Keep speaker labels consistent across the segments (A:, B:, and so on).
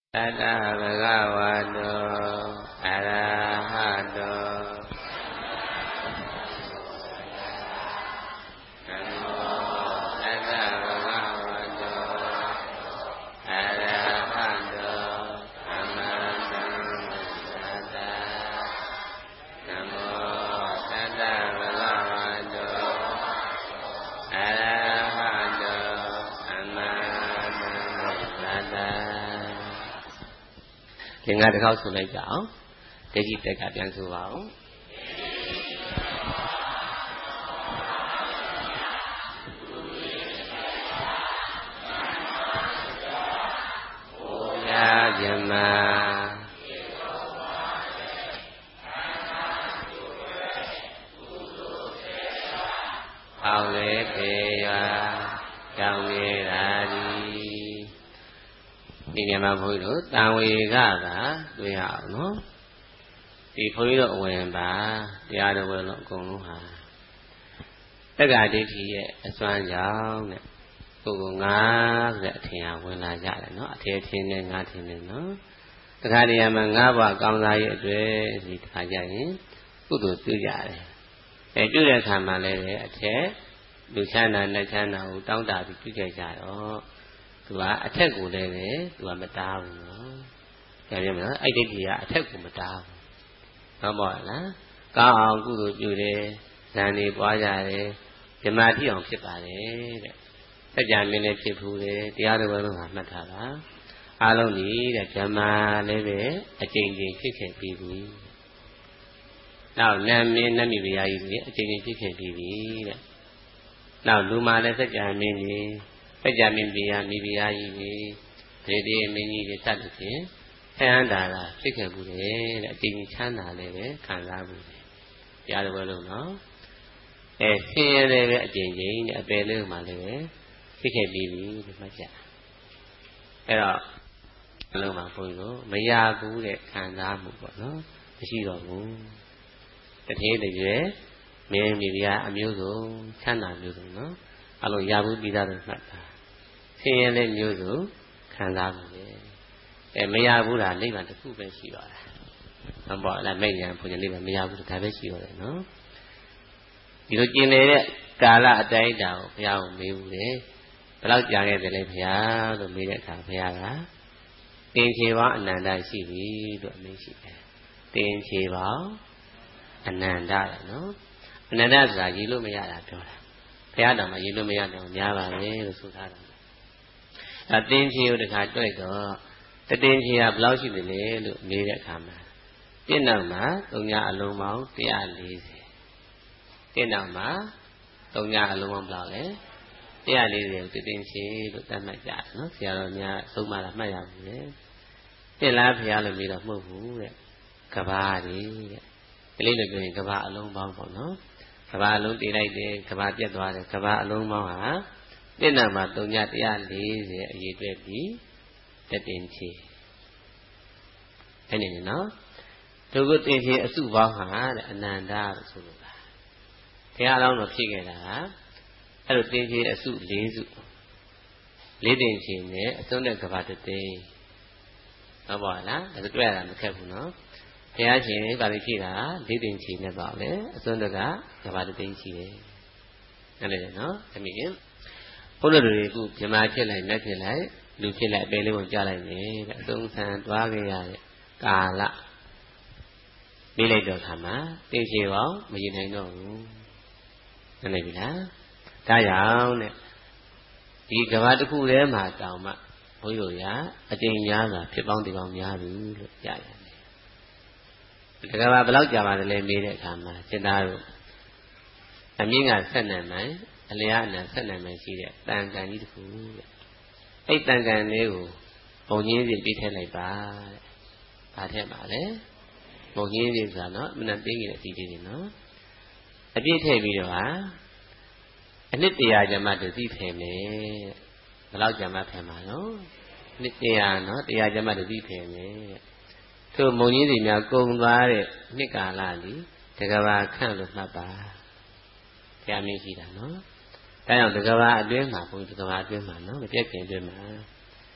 A: Tata Bhagavato Arahato Tiếng Nga được khâu xuống đây cháu để gì tất cả tiếng xuống vào Ya Yama Ao lễ thề trong nghề ra điဒီနေရာမှာဘုန်းကြီးတို့တန်ဝေကတွေ့ရအောင်နော်ဒီဘုန်းကြီးတို့ဝင်ပါတရားတော်ဝင်လို့အကုန်လုံးဟာတက္ကဒိဋ္ဌိရဲ့အစွမ်းကြောင့်တဲ့ကိုယ်ကငါဆိုတဲ့အထင်ဟာဝင်လာကြတယ်နော်အထင်ထင်နဲ့ငါထင်တယ်နော်တခါတည်းမှာငါဘဝကောင်းစားရဲ့အတွေ့ဒီတခါကြရင်ကုသိုလ်ပြုကြတယ်ပြုတဲ့အခါမှာလည်းအထက်လူချမ်းသာနဲ့ချမ်းသာကိုတောင်းတပြီးပြုကြတော့သူကအထက်ကိုလည်းပဲသူကမတားဘူးနော်။ကြားပြမလား။အဲ့ဒီကြီးကအထက်ကိုမတားဘူး။ဟုတ်ပါလား။ကောင်းအောင်ကုသိုလ်ပြုတယ်၊ဇန်နေပွားကြတယ်၊ဓမ္မတိအောင်ဖြစ်ပါတယ်တဲ့။စัจ जा မင်းလည်းဖြစ်ဘူးတယ်။တရားတော်လုံးကမှတ်ထားတာ။အားလုံးဒီတဲ့ဓမ္မလည်းပဲအကျဉ်းချင်းဖြစ်ခဲ့ပြီးပြီ။နောက်နာမင်းနတ်မိဖုရားကြီးတွေအကျဉ်းချင်းဖြစ်ခဲ့ပြီးပြီတဲ့။နောက်လူမာလည်းစัจ जा မင်းကြီးစัจ जा မင်းပြာမိဖုရားကြီးတွေဒေတိမင်းကြီးတွေစသဖြင့်ဆန္ဒတာဖြစ်ခဲ့ဘူးတယ်တဲ့အကျဉ်းချမ်းသာလည်းပဲခံစားဘူးတယ်တရားတော်လုံးနော်ဆင်းရဲလည်းပဲအကျဉ်းချင်းတဲ့အပယ်လေးမှလည်းပဲဖြစ်ခဲ့ပြီးပြီဒီမှတ်ချက်အဲ့တော့အလုံးမှာဘုန်းကြီးတို့မရဘူးတဲ့ခံစားမှုပေါ့နော်မရှိတော့ဘူးတတိယတည်းရဲ့မင်းမိဖုရားအမျိုးစုံချမ်းသာမျိုးစုံနော်အလုံးရဘူးပြီးသားတော့မှတ်တာဆင်းရဲလည်းမျိုးစုံခံစားမှုလေမရဘူးလားနိဗ္ဗာန်တစ်ခုပဲရှိတော့တာဟုတ်ပါလားမဲ့ညာဘုရားနိဗ္ဗာန်မရဘူးဒါပဲရှိတော့တယ်နော်ဒီလိုကျင်နေတဲ့ကာလအတိုင်းတာကိုဘုရားကမေးဘူးလေဘယ်လောက်ကြာခဲ့တယ်လဲဘုရားလို့မေးတဲ့အခါဘုရားကတင်ချေပါအနန္တရှိပြီလို့အမေးရှိတယ်တင်ချေပါအနန္တရနော်အနန္တဆိုတာရည်လို့မရတာပြောတာဘုရားတော်မှာရည်လို့မရတော့များပါလေလို့ဆိုထားတာအတင်းချေကိုတခါတွေ့တော့တတင်းချေကဘယ်လောက်ရှိတယ်လဲလို့မေးတဲ့အခါမှာပြည့်နောက်မှာ3ညအလုံးပေါင်း140ပြည့်နောက်မှာ3ညအလုံးပေါင်းဘယ်လောက်လဲ140ကိုတတင်းချေလို့သတ်မှတ်ကြတယ်နော်ဆရာတော်များသုံးပါလားမှတ်ရဘူးလေပြည့်လားဖရားလို့မေးတော့မဟုတ်ဘူးတဲ့ကဘာကြီးတဲ့ကလေးလိုပြောရင်ကဘာအလုံးပေါင်းပေါ့နော်ကဘာအလုံးတည်လိုက်တယ်ကဘာပြတ်သွားတယ်ကဘာအလုံးပေါင်းဟာပြည့်နောက်မှာ3ည140အရေးတွဲပြီးတတင်းချေအဲ့နေနော်သူကတင်ချေအစုပေါင်းဟာတဲ့အနန္တလို့ဆိုလို့လားဘုရားအလောင်းတော်ဖြစ်ခဲ့တာအဲ့လိုတင်ချေအစု4စု4တင်ချေနဲ့အစွန်းတဲ့ကဘာတသိန်းဟုတ်ပါလားဒါတွေ့ရတာမခက်ဘူးနော်ဘုရားရှင်ဗာလိဖြစ်တာ4တင်ချေနဲ့ပေါ့လေအစွန်းတဲ့ကဘာတသိန်းရှိတယ်အဲ့လေနော်အမိရင်ဘုရားတို့ကဗြဟ္မာဖြစ်လိုက်နတ်ဖြစ်လိုက်လူဖြစ်လိုက်အပင်လေးကိုကြားလိုက်နေတဲ့အသုံးဆန်တွားခဲ့ရတဲ့ကာလပြေးလိုက်တော့ခါမှာသိချေအောင်မရင်နိုင်တော့ဘူးနားလည်ပြီလားဒါကြောင့်တဲ့ဒီကဘာတစ်ခုထဲမှာတောင်မှဘုန်းကြီးတို့ကအကျဉ်းများစွာဖြစ်ပေါင်းဒီပေါင်းများပြီလို့ကြားရတယ်ဒီကဘာဘယ်လောက်ကြာပါသလဲမေးတဲ့အခါမှာစိတ္တတို့အမြင့်က12မိုင်အလျားအနံ12မိုင်ရှိတဲ့တန်ကန်ကြီးတစ်ခုတဲ့အဲ့တန်ကန်လေးကိုဘုံကြီးပြင်ပြထည့်လိုက်ပါတဲ့။ဘာထည့်ပါလဲ။ဘုံကြီးပြင်ဆိုတာနော်မနက်သေးကြီးတဲ့အစီအစဉ်နော်။အပြည့်ထည့်ပြီးတော့ဟာအနှစ်100ကျမှတသိဖယ်မယ်။ဘယ်လောက်ကျမှဖယ်မှာနော်။နှစ်100နော်100ကျမှတသိဖယ်မယ်။သူဘုံကြီးတွေများကုံသွားတဲ့နှစ်ကာလလေးတကဘာခန့်လို့မှတ်ပါ။ဘုရားမင်းရှိတာနော်။ဒါကြောင့်တကဘာအတွင်းမှာဘုန်းကြီးတကဘာအတွင်းမှာနော်မပြတ်ခင်အတွင်းမှာ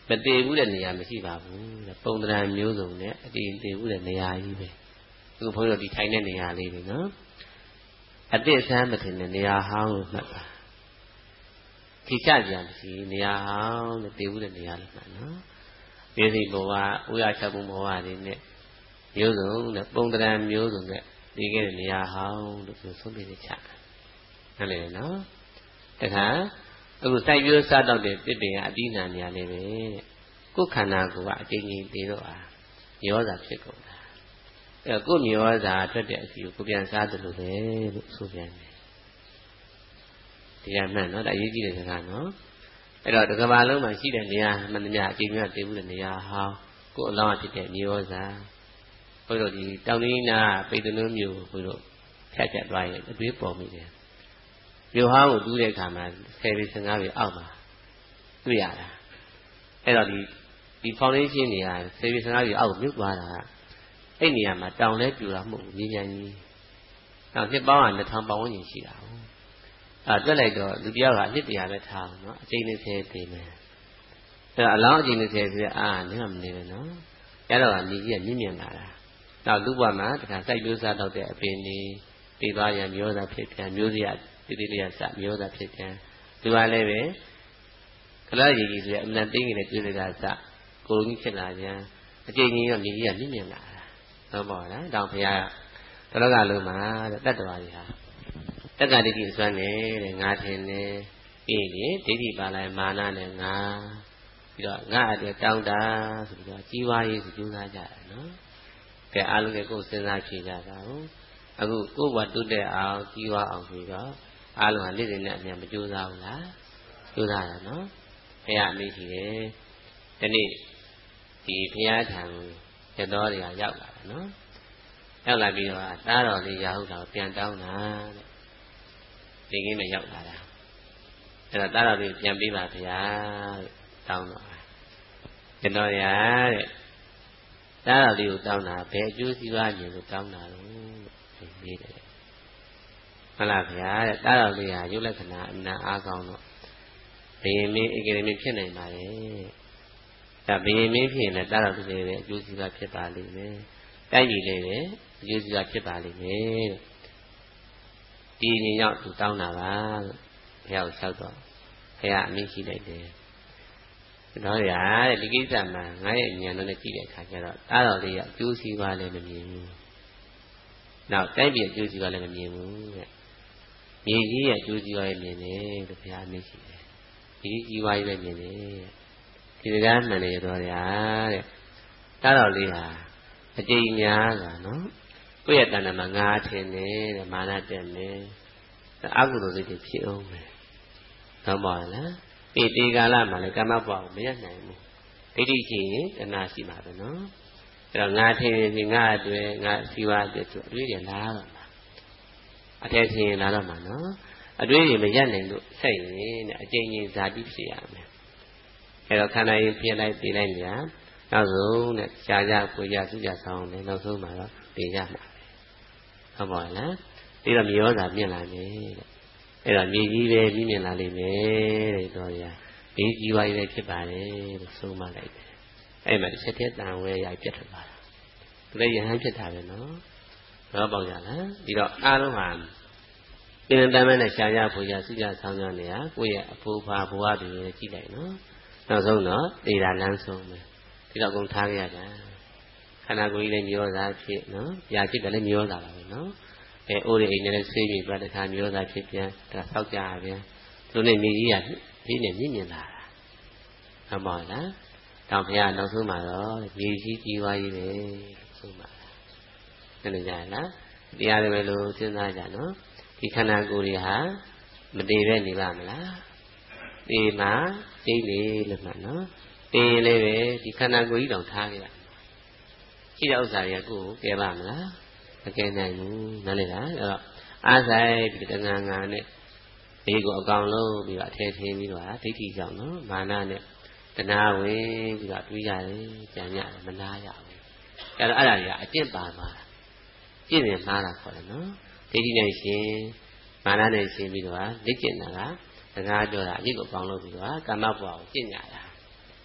A: မတည်ဘူးတဲ့နေရာမရှိပါဘူးတဲ့ပုံသဏ္ဍာန်မျိုးစုံနဲ့အတည်တည်ဘူးတဲ့နေရာကြီးပဲအခုဘုန်းကြီးတို့ဒီထိုင်တဲ့နေရာလေးတွေနော်အတိအဆန်းမထင်တဲ့နေရာဟောင်းလို့မှတ်ပါထိချကြံမရှိနေရာဟောင်းနဲ့တည်ဘူးတဲ့နေရာလို့မှတ်နော်ပြည်စီဘဝဥရ၆ဘုံဘဝတွေနဲ့မျိုးစုံနဲ့ပုံသဏ္ဍာန်မျိုးစုံနဲ့တည်ခဲ့တဲ့နေရာဟောင်းလို့ဆိုဆုံးဖြတ်ချဟုတ်လေနော်တခါအခုစိုက်ပျိုးစားတော့တဲ့တစ်ပင်ကအတိနာနေရာလေးပဲတဲ့ကိုယ်ခန္ဓာကိုယ်ကအကျဉ်းချင်းတည်တော့မျောစာဖြစ်ကုန်တာအဲကိုယ်မျောစာထွက်တဲ့အစီကိုပြန်စားတယ်လို့ပဲလို့ဆိုပြန်တယ်ဒီကမှန်နော်ဒါအရေးကြီးတဲ့စကားနော်အဲ့တော့တစ်ကမ္ဘာလုံးမှာရှိတဲ့နေရာမှန်သမျှအကျဉ်းများတည်ဘူးတဲ့နေရာဟောင်းကိုယ်အလောင်းအဖြစ်တဲ့မျောစာဘုရားတို့ဒီတောင်ရင်းနာပိတ်တလုံးမျိုးဘုရားတို့ဖြတ်ချက်သွားရင်အတွေးပေါ်မိတယ်မြို့ဟောင်းကိုတူးတဲ့အခါမှာ10ပေ15ပေအောက်မှာတွေ့ရတာအဲ့တော့ဒီ foundation နေရာ10ပေ15ပေအောက်ကိုမြုပ်သွားတာအဲ့နေရာမှာတောင်လဲပြူတာမဟုတ်ဘူးမြေမြန်ကြီးနောက်နှစ်ပေါင်းက2000ပေါင်ဝန်းကျင်ရှိတာဟုတ်တွက်လိုက်တော့လူပြောက်ကနှစ်100ပဲထားအောင်နော်အကျဉ်း20ပေမယ်အဲ့တော့အလောင်းအကျဉ်း20ဆိုတဲ့နေမှမနေပဲနော်အဲ့တော့နေကြီးကမြင့်မြင့်လာတာနောက်လူ့ဘဝမှာတခါစိုက်ပျိုးစားတော့တဲ့အပင်တွေတည်သွားရမျိုးသားဖြစ်ပြန်မျိုးစရာတိတိလေးရစမျိုးသားဖြစ်ပြန်ဒီပါလဲပဲခလာရည်ကြီးဆိုရအမှန်သိငင်တဲ့တွေ့တဲ့ကစကိုလုံးကြီးဖြစ်လာပြန်အကျဉ်းကြီးရောမြေကြီးကမြင့်မြင့်လာတာဟုတ်ပါလားတောင်ဖရာကတရကလုံးမှာတဲ့တတ္တဝါကြီးဟာတက္ကဒိဋ္ဌိစွမ်းနေတဲ့ငါထင်နေပြီးရင်ဒိဋ္ဌိပါလိုက်မာနနဲ့ငါပြီးတော့ငါအတည်းတောင်းတာဆိုပြီးတော့ကြီးဝါးရေးဆိုကြိုးစားကြတာနော်ကဲအားလုံးကကိုယ်စဉ်းစားဖြေကြတာဟုတ်အခုကိုယ်ဘဝတုတ်တဲ့အောင်ကြီးဝါအောင်ဆိုတော့အားလုံးကနေ့စဉ်နဲ့အမြန်မကြိုးစားဘူးလားကြိုးစားတာနော်ဘုရားအမိရှိတယ်ဒီနေ့ဒီဘုရားထံရတော်တွေကရောက်လာတယ်နော်ရောက်လာပြီးတော့သားတော်လေးရဟုတ်တာပြန်တောင်းတာတဲ့ဒီကိနဲ့ရောက်လာတာအဲ့တော့သားတော်လေးပြန်ပေးပါဗျာတောင်းတော့ရတော်ရတဲ့သားတော်လေးကိုတောင်းတာဘယ်အကျိုးစီးပွားခြင်းကိုတောင်းတာလို့မေးတယ်ဟုတ်လားဗျာတဲ့တားတော်လေးဟာရုပ်လက္ခဏာအနာအားကောင်းတော့ဘယင်မင်းဧကရေမင်းဖြစ်နိုင်ပါလေဒါဘယင်မင်းဖြစ်ရင်လည်းတားတော်လေးလည်းအကျိုးစီးပွားဖြစ်ပါလိမ့်မယ်တိုက်ကြီးလေးလည်းအကျိုးစီးပွားဖြစ်ပါလိမ့်မယ်ဒီနေ့ရောက်သူတောင်းတာပါလို့ဘုရားကိုလျှောက်တော့ဘုရားအမိရှိလိုက်တယ်တော့ရတဲ့ဒီကိစ္စမှာငါရဲ့ဉာဏ်နဲ့ကြည့်တဲ့အခါကျတော့တားတော်လေးကအကျိုးစီးပွားလည်းမမြင်ဘူးနောက်တိုက်ပြည်အကျိုးစီးပွားလည်းမမြင်ဘူးတဲ့မြေကြီးရဲ့အကျိုးစီးပွားရေးမြင်တယ်လို့ဘုရားအမိရှိတယ်ဒီစီးပွားရေးပဲမြင်တယ်ဒီစကားမှန်တယ်တော်ရတဲ့တားတော်လေးဟာအကျိန်များကနော်ကိုယ့်ရဲ့တဏ္ဍာမှာငါထင်တယ်တဲ့မာနတက်မယ်အကုသိုလ်စိတ်တွေဖြစ်အောင်ပဲဟုတ်ပါလားဒီကာလမှာလည်းကမ္မဘဝကိုမရနိုင်ဘူးဒိဋ္ဌိရှိရင်တဏှာရှိမှာပဲနော်အဲ့တော့ငါထင်ရင်ငါအတွက်ငါစီဝါအတွက်ဆိုအတွေးတွေလာတော့မှာအထက်ထင်ရင်လာတော့မှာနော်အတွေးတွေမရနိုင်လို့ဆက်ရင်တဲ့အကျဉ်းချင်းဇာတိဖြစ်ရမယ်အဲ့တော့ခန္ဓာရင်ပြလိုက်တည်လိုက်ညာနောက်ဆုံးတဲ့ရှားကြကိုကြစုကြဆောင်တယ်နောက်ဆုံးမှာတော့တည်ရမှာဟုတ်ပါလားပြီးတော့မြေဩဇာမြင့်လာတယ်တဲ့အဲ့တော့မြေကြီးပဲကြီးမြင့်လာလိမ့်မယ်တဲ့တော်ရဒီကြီးဝါးရေးဖြစ်ပါတယ်လို့ဆုံးမလိုက်တယ်အဲ့မှာတစ်ချက်တည်းတန်ဝဲရိုက်ပြတ်ထွက်သွားတာသူလည်းယဟန်ဖြစ်တာပဲနော်တော့ပေါ့ကြလားဒီတော့အားလုံးဟာပြင်းတမ်းနဲ့ရှားရဖို့ရစုကြဆောင်ကြနေရကိုယ့်ရဲ့အဖိုးဖာဘဝတွေကြည့်လိုက်နော်နောက်ဆုံးတော့ဒေတာလမ်းဆုံးပဲဒီတော့အကုန်ထားခဲ့ရတာခန္ဓာကိုယ်ကြီးလည်းမျောစာဖြစ်နော်။ရာဖြစ်တယ်လည်းမျောစာပါပဲနော်။အိုးတွေအိမ်နဲ့လည်းဆေးပြီးပြတခါမျောစာဖြစ်ပြန်ဒါဆောက်ကြရပြန်။သူနဲ့မြေကြီးကဒီနဲ့မြင့်မြင့်လာတာ။ဟုတ်ပါလား။တောင်ဘုရားနောက်ဆုံးမှာတော့မြေကြီးကြီးွားကြီးပဲဆုံးပါလား။သိကြလား။တရားတွေပဲလို့စဉ်းစားကြနော်။ဒီခန္ဓာကိုယ်တွေဟာမတည်ပဲနေပါမလား။ဒီမှာစိတ်လေးလို့မှတ်နော်။တင်းလေးပဲဒီခန္ဓာကိုယ်ကြီးတောင်ထားကြရရှိတဲ့ဥစ္စာတွေကကိုယ်ကိုကယ်ပါမလားမကယ်နိုင်ဘူးနားလည်လားအဲ့တော့အားဆိုင်ပြီးတဏှာငါနဲ့ဒီကိုအကောင်လုံးပြီးတော့အထည်ထင်းပြီးတော့ဒိဋ္ဌိကြောင့်နော်မာနနဲ့တဏှာဝင်ပြီးတော့တွေးရတယ်ကြံရတယ်မနာရဘူးအဲ့တော့အဲ့ဒါတွေကအကျင့်ပါသွားတာကျင့်ရင်မှားတာခေါ်တယ်နော်ဒိဋ္ဌိနဲ့ရှင်မာနနဲ့ရှင်ပြီးတော့လက်ကျင့်တာကစကားပြောတာအကျင့်ကိုအကောင်လုံးပြီးတော့ကာမဘဝကိုကျင့်ကြတာ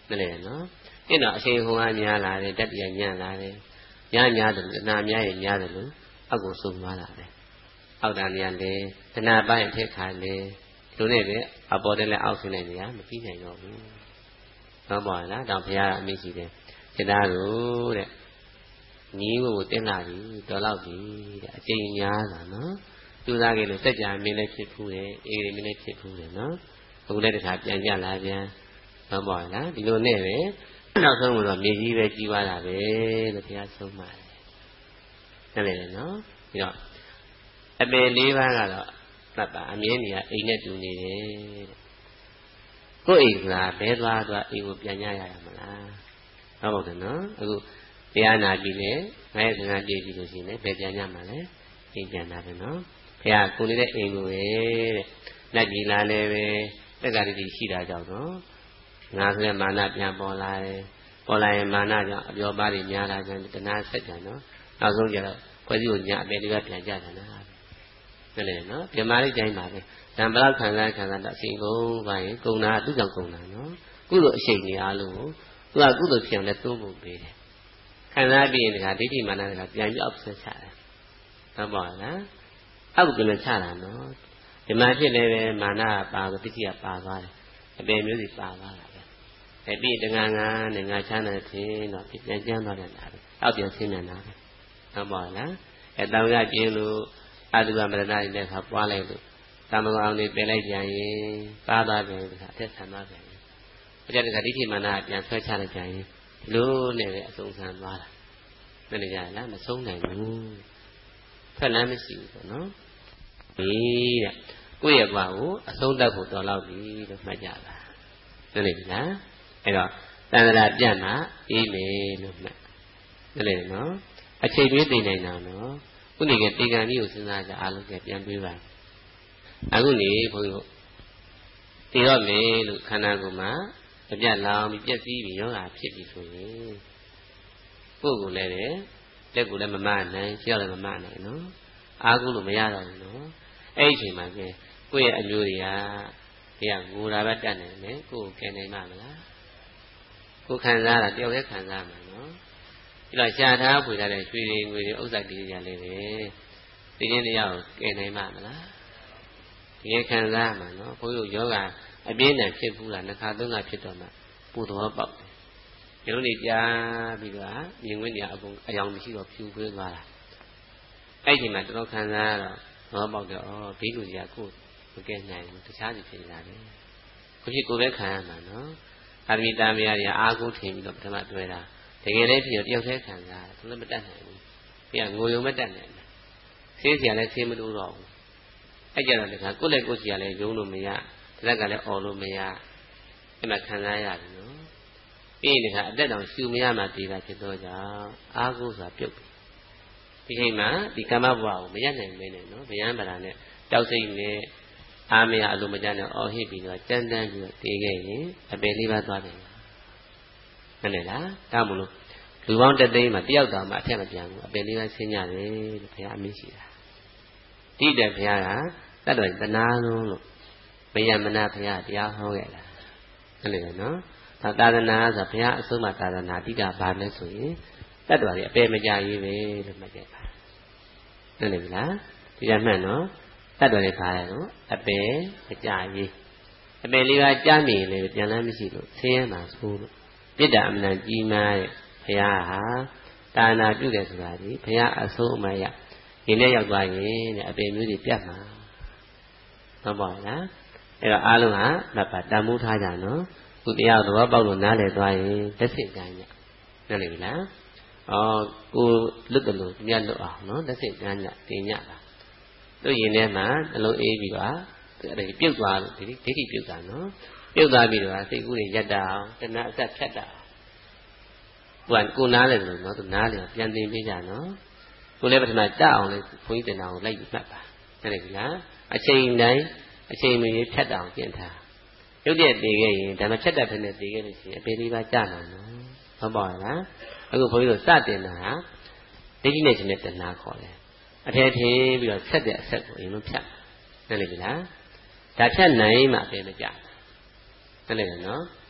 A: တယ်နော်အဲ့တော့အချိန်ဟိုကများလာတယ်တတ္တိယညံ့လာတယ်ညာတယ်တဏှာများရင်များတယ်လို့အောက်ကိုစုံသွားလာတယ်အောက်တန်းများလေတဏှာပိုင်းထက်ခါလေလူနဲ့ပဲအပေါ်တက်လက်အောက်ဆင်းနေကြမပြီးနိုင်တော့ဘူးဟုတ်ပါလားတော့ဘုရားကအမိရှိတယ်စိတ်သားကိုတဲ့ညီးကိုတင်းလာပြီတော်တော့ပြီတဲ့အချိန်များလာနော်သူသားကလေးစက်ကြမင်းလည်းဖြစ်ဖူးတယ်အေးမင်းလည်းဖြစ်ဖူးတယ်နော်အခုလည်းတခါပြန်ကြလာပြန်ဟုတ်ပါလားဒီလိုနဲ့ပဲနောက်ဆုံးတော့မြေကြီးပဲကြီးသွားတာပဲလို့ဘုရားဆုံးပါတယ်နားလည်တယ်နော်ပြီးတော့အပယ်၄ပါးကတော့သတ်ပါအမြင်ကြီးကအိမ်နဲ့တူနေတယ်တဲ့ကိုယ်အိမ်ကဘဲသွားအိမ်ကိုပြန်ကြရရမလားဟုတ်တယ်နော်အခုတရားနာကြည့်လေငါရဲ့စကားကြည့်ကြည့်လို့ရှိရင်ဘယ်ပြန်ကြမှာလဲအိမ်ပြန်တာပဲနော်ဘုရားကိုနေတဲ့အိမ်ကိုပဲတဲ့လက်ကြီးလာလည်းပဲတက္ကရာတိရှိတာကြောင့်နော်ငါဆိုတဲ့မာနပြန်ပေါ်လာတယ်ပေါ်လာရင်မာနကြောင့်အပြောပါးတွေများလာကြတယ်တဏှာဆက်ကြနော်နောက်ဆုံးကျတော့ခွဲစီကိုညာအပေတွေကပြန်ကြတယ်နော်ဟုတ်တယ်နော်ပြမာလေးတိုင်းပါပဲဇံဘလောက်ခံစားတော့အချိန်ကုန်ပါရင်ကုန်တာသူ့ကြောင့်ကုန်တာနော်ကုသိုလ်အရှိန်ကြီးအားလုံးကိုသူကကုသိုလ်ဖြစ်အောင်လည်းသုံးဖို့ပေးတယ်ခံစားပြီးရင်ဒီကဒိဋ္ဌိမာနတွေကပြန်ပြီးအောက်ဆက်ချတယ်ဟုတ်ပါလားအောက်ပြန်ချတာနော်ဒီမှာဖြစ်နေပဲမာနပါကိုဒိဋ္ဌိကပါသွားတယ်အပေမျိုးစီပါသွားတာပဲပြီးတငါငါနဲ့ငါချမ်းတဲ့ခြင်းတော့ပြန်ကျမ်းသွားတယ်လားအောက်ပြန်ဆင်းနေတာပဲဟုတ်ပါလားတောင်ရကျင်းလို့အတုပမရဏတွေနဲ့ခါပွားလိုက်လို့သမဂောင်းတွေပယ်လိုက်ပြန်ရင်ကားသွားပြန်ဒီကအထက်ဆံသွားပြန်ရင်အကြတဲ့ကဒိဋ္ဌိမာနပြန်ဆွဲချလိုက်ပြန်ရင်လို့နဲ့ပဲအဆုံးဆံသွားတာမနေကြလားမဆုံးနိုင်ဘူးဖက်လမ်းမရှိဘူးပေါ့နော်ဒီတဲ့ကိုယ့်ရဲ့ဘဝကိုအဆုံးသတ်ဖို့တော်တော့ပြီလို့မှတ်ကြတာသိနေပြီလားအဲ့တော့တန်ត្រာပြတ်မှာအေးလေလို့မှတ်သိနေနော်အချိန်တွေးသိနိုင်တာနော်ခုနေကတေကံကြီးကိုစဉ်းစားကြအားလုံးကပြန်တွေးပါအခုနေဘုန်းကြီးတို့သိတော့လေလို့ခန္ဓာကိုယ်မှာအပြတ်လောင်ပြီးပြည့်စည်ပြီးယောဂဖြစ်ပြီဆိုရင်ကိုယ်ကိုလည်းလက်ကိုလည်းမမနိုင်ခြေလည်းမမနိုင်နော်အားကိုးလို့မရတော့ဘူးနော်အဲ့ဒီအချိန်မှာကိုယ့်ရဲ့အမျိုးတွေကဒီကငိုတာပဲတတ်နေတယ်ကိုယ်ကိုကယ်နိုင်မှာမလားကိုယ်ခံစားတာတယောက်တည်းခံစားမှာနော်ပြီးတော့ရှားထားဖွေထားတဲ့ရွှေတွေငွေတွေဥစ္စာတွေရလေးပဲဒီချင်းတရားကိုကယ်နိုင်မှာမလားဒီခံစားမှာနော်ဘုန်းကြီးယောဂအပြင်းနဲ့ဖြစ်ဘူးလားနှစ်ခါသုံးခါဖြစ်တော့မှပူတော်ပေါက်တယ်ဒီလိုနေကြားပြီးတော့မြင်ဝင်နေအကုန်အယောင်မရှိတော့ဖြူခွေးသွားတာအဲ့ဒီမှာတော်ခံစားတော့သဘောပေါက်တော့ဘိက္ခုကြီးကကိုယ်မကယ်နိုင်ဘူးတခြားစီဖြစ်နေတာလေကိုဖြစ်ကိုယ်ပဲခံရမှာနော်အာမိတာမယားကြီးအားကိုးထင်ပြီးတော့ပထမတွေ့တာတကယ်လည်းဖြစ်တော့တယောက်တည်းခံစားတယ်သူလည်းမတတ်နိုင်ဘူးပြီးကငိုယုံမတတ်နိုင်ဘူးဆေးစရာလည်းဆေးမလို့တော့ဘူးအဲ့ကြတော့လေကိုယ့်လက်ကိုယ်စီကလည်းယုံလို့မရတလက်ကလည်းអော်လို့မရအဲ့မှာခံစားရတယ်နော်ပြီးရင်အသက်တောင်ရှူမရမှတည်တာဖြစ်တော့ကြောင့်အားကိုးဆိုတာပြုတ်ပြီဒီချိန်မှာဒီကမ္မဘဝကိုမရနိုင်မင်းနဲ့နော်ဗျံပရာနဲ့တောက်စိတ်နဲ့အာမရအလိုမကျနဲ့အော်ဟစ်ပြီးတော့တန်းတန်းပြီးတော့တည်ခဲ့ရင်အပယ်လေးပါးသွားတယ်ဟုတ်တယ်လားဒါမို့လို့လူပေါင်းတသိန်းမှာတယောက်တောင်မှအထက်မပြန်ဘူးအပယ်လေးပါးဆင်းကြတယ်လို့ဘုရားအမိရှိတာဒီတဲ့ဘုရားကတတ်တော်တနာလုံးလို့မယမနာဘုရားတရားဟောခဲ့တာဟုတ်တယ်နော်သာသနာဆိုဘုရားအဆုံးအမသာသနာတိကဘာလဲဆိုရင်တတ်တော်ကြီးအပယ်မကြရေးပဲလို့မှတ်ခဲ့တာဟုတ်တယ်လားဒီကမှတ်နော်တတ်တော်ကြီးဘာလဲနော်အပယ်မကြရေးအပယ်လေးပါးကြားမြင်လေပြန်လမ်းမရှိလို့ဆင်းရဲမှာဆိုလို့မေတ္တာအမှန်ကြီးမားရဲ့ဘုရားဟာတာနာပြုတယ်ဆိုတာဒီဘုရားအဆုံးအမရဒီနေ့ရောက်သွားရင်တဲ့အပယ်မျိုးတွေပြတ်မှာဟုတ်ပါလားအဲ့တော့အားလုံးကမတ်ပါတန်မိုးထားကြနော်သူတရားသဘောပေါက်လို့နားလည်သွားရင်လက်စစ်ကမ်းညနားလည်ပြီလားကိုလွတ်တယ်လို့ညလွတ်အောင်နော်လက်စစ်ကမ်းညတင်ညတာတို့ရင်ထဲမှာနှလုံးအေးပြီးတော့အဲ့ဒီပြုတ်သွားလို့ဒီဒိဋ္ဌိပြုတ်တာနော်ပြုတ်သွားပြီးတော့စိတ်ကူးတွေရက်တာအောင်တဏှာအဆက်ဖြတ်တာကိုနားလည်လို့နော်သူနားလည်ပြန်သိပေးကြနော်ကိုလည်းပထမတတ်အောင်လေဘုန်းကြီးတင်တာကိုလိုက်ပြီးမှတ်ပါနားလည်ပြီလားအချိန်တိုင်းအချိန်မီဖြတ်တာအောင်ကျင့်ထားရုပ်တရက်တည်ခဲ့ရင်ဒါမှဖြတ်တတ်တဲ့နဲ့တည်ခဲ့လို့ရှိရင်အပေလေးပါကြာနိုင်နော်ဟုတ်ပါလားအခုဘုန်းကြီးတို့စတင်တာဟာဒိဋ္ဌိနဲ့ရှင်တဲ့တဏှာခေါ်တယ်အထက်ထင်းပြီးတော့ဆက်တဲ့အဆက်ကိုအရင်ဆုံးဖြတ်နားလည်ပြီလားဒါဖြတ်နိုင်မှအပေမကြာနားလည်တယ်နော်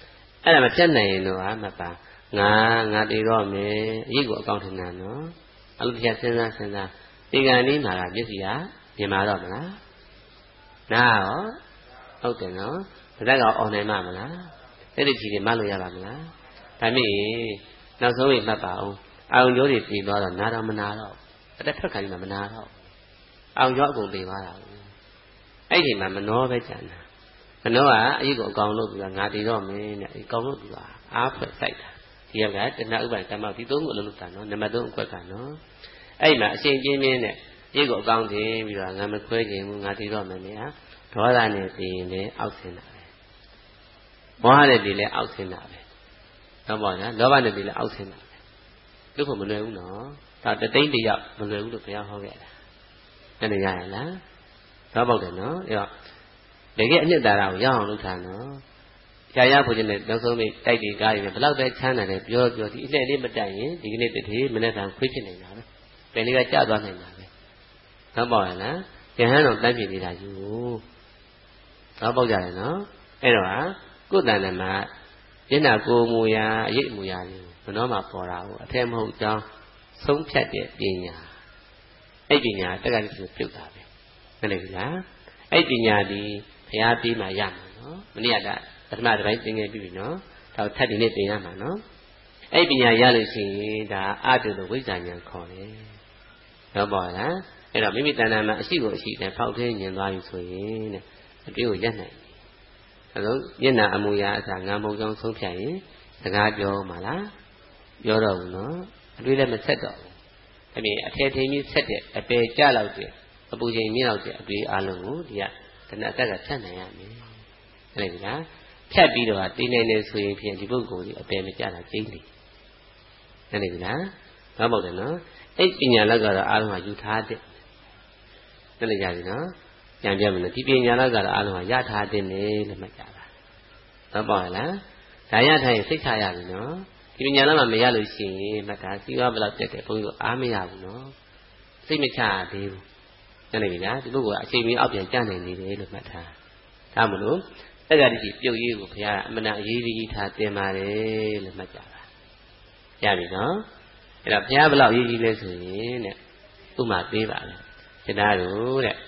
A: အဲ့ဒါမပြတ်နိုင်ရင်တော့မပါငါတည်တော့မယ်အရေးကိုအကောင့်ထင်တာနော်အလုပ်တရားစဉ်းစားဒီကံလေးမှာကမျက်စိကမြင်မှာတော့မလားနားရောဟုတ်တယ်နော်ဒါကအော်နိုင်မှာမလားအဲ့ဒီကြီးတွေမလို့ရပါမလားဒါမြင့်နောက်ဆုံးရင်မှတ်ပါအောင်အောင်ကျိုးတွေပြီးသွားတော့နားတော့မနာတော့အတက်ထွက်ခါကြီးမှမနာတော့အောင်ကျိုးအကုန်ပြီးသွားတာအဲ့ဒီမှာမနှောပဲကြံတာမနှောကအရေးကိုအကောင်လို့သူကငါတည်တော့မင်းနဲ့အကောင်လို့သူကအားဖွဲ့စိုက်တာဒီကတဏှာဥပါဒ်တမောက်ဒီသုံးခုအလုံးလုံးတာနော်နံပါတ်3အကွက်ကနော်အဲ့မှာအရှင်ချင်းချင်းနဲ့အရေးကိုအကောင်တင်ပြီးတော့ငါမခွဲခြင်းဘူးငါတည်တော့မင်းနဲ့ဒေါသနဲ့တည်ရင်လည်းအောက်ဆင်းတာပဲမောဟနဲ့တည်လည်းအောက်ဆင်းတာပဲဟုတ်ပါလားလောဘနဲ့တည်လည်းအောက်ဆင်းတာပဲလို့ဖို့မလွယ်ဘူးနော်ဒါတသိန်းတယောက်မလွယ်ဘူးလို့ဘုရားဟောခဲ့တာအဲ့ဒါရရလားတော့ပေါ့တယ်နော်အဲ့တော့တကယ်အနှစ်သာရကိုရအောင်လုပ်ထားနော်ဆရာရဖို့ချင်းနဲ့နောက်ဆုံးမိတိုက်တီကားရည်ဘယ်တော့ပဲချမ်းသာတယ်ပြောဒီအလှည့်လေးမတိုက်ရင်ဒီကနေ့တည်းမနေ့ကခွေးဖြစ်နေတာပဲတယ်လေးကကျသွားနေတာပဲတော့ပေါ့ရလားကျဟန်းတော်တန်းပြည့်နေတာယူတော့ပေါ့ကြတယ်နော်အဲ့တော့ကိုယ်တန်တယ်မှာမျက်နှာကိုမူရာအရေးမူရာလေးဘယ်တော့မှပေါ်တာကိုအထက်မဟုတ်ကြောင်းဆုံးဖြတ်တဲ့ပညာအဲ့ပညာတက္ကသိုလ်ပြုတ်တာပဲဟုတ်တယ်လားအဲ့ပညာဒီဘုရားပြီးမှရမှာနော်မနေ့ကပထမတစ်ပိုင်းသင်ငယ်ပြီနော်ဒါထပ်ဒီနေ့သင်ရမှာနော်အဲ့ပညာရလို့ရှိရင်ဒါအတုလို့ဝိဇ္ဇာဉာဏ်ခေါ်တယ်ဟုတ်ပါလားအဲ့တော့မိမိတဏ္ဍာမှာအရှိကိုအရှိနဲ့ဖောက်ထင်းဉာဏ်သွားပြီဆိုရင်တဲ့အတွေ့ကိုရက်နိုင်တယ်အဲဒါမျက်နှာအမူအရာအစားငါမုံကြောင်းဆုံးဖြတ်ရင်စကားပြောမှာလားပြောတော့ဘူးနော်အတွေ့လည်းမဆက်တော့ဘူးဒါပြင်အထည်ထင်းကြီးဆက်တဲ့အပေကြလောက်တဲ့အပူချိန်မြင့်လောက်တဲ့အတွေ့အလုံးကိုဒီကတဏှာတက်ကဖြတ်နိုင်ရမယ်ဟုတ်ပြီလားဖြတ်ပြီးတော့တည်နေနေဆိုရင်ဖြင့်ဒီပုဂ္ဂိုလ်ကြီးအပေမကြတာကျင်းတယ်ဟုတ်ပြီလားဘာမို့လဲနော်အဲ့ပညာလက်ကတော့အားလုံးကယူထားတဲ့ဟုတ်လေကြပြီနော်ပြန်ပြမယ်နော်ဒီပညာလက်ကတော့အားလုံးကရထားတဲ့နဲ့လို့မှတ်ကြပါဘာပေါ့လားဒါရထားရင်စိတ်ချရပြီနော်ဒီပညာလက်မှမရလို့ရှိရင်မှတ်တာစီဝါဘယ်လောက်တက်တယ်ဘုန်းကြီးတို့အားမရဘူးနော်စိတ်မချသေးဘူးဟုတ်လေပြီလားဒီပုဂ္ဂိုလ်ကအချိန်မီအောက်ပြန်ကျနိုင်နေတယ်လို့မှတ်ထားဒါမလို့အဲ့ဒါဒီပြုတ်ရေးကိုဘုရားအမှန်အရေးကြီးထားတင်ပါတယ်လို့မှတ်ကြပါရပြီနော်အဲ့တော့ဘုရားဘယ်လောက်ရေးကြီးလဲဆိုရင်တဲ့ဥမာပေးပါလေကျန်တာတို့တဲ့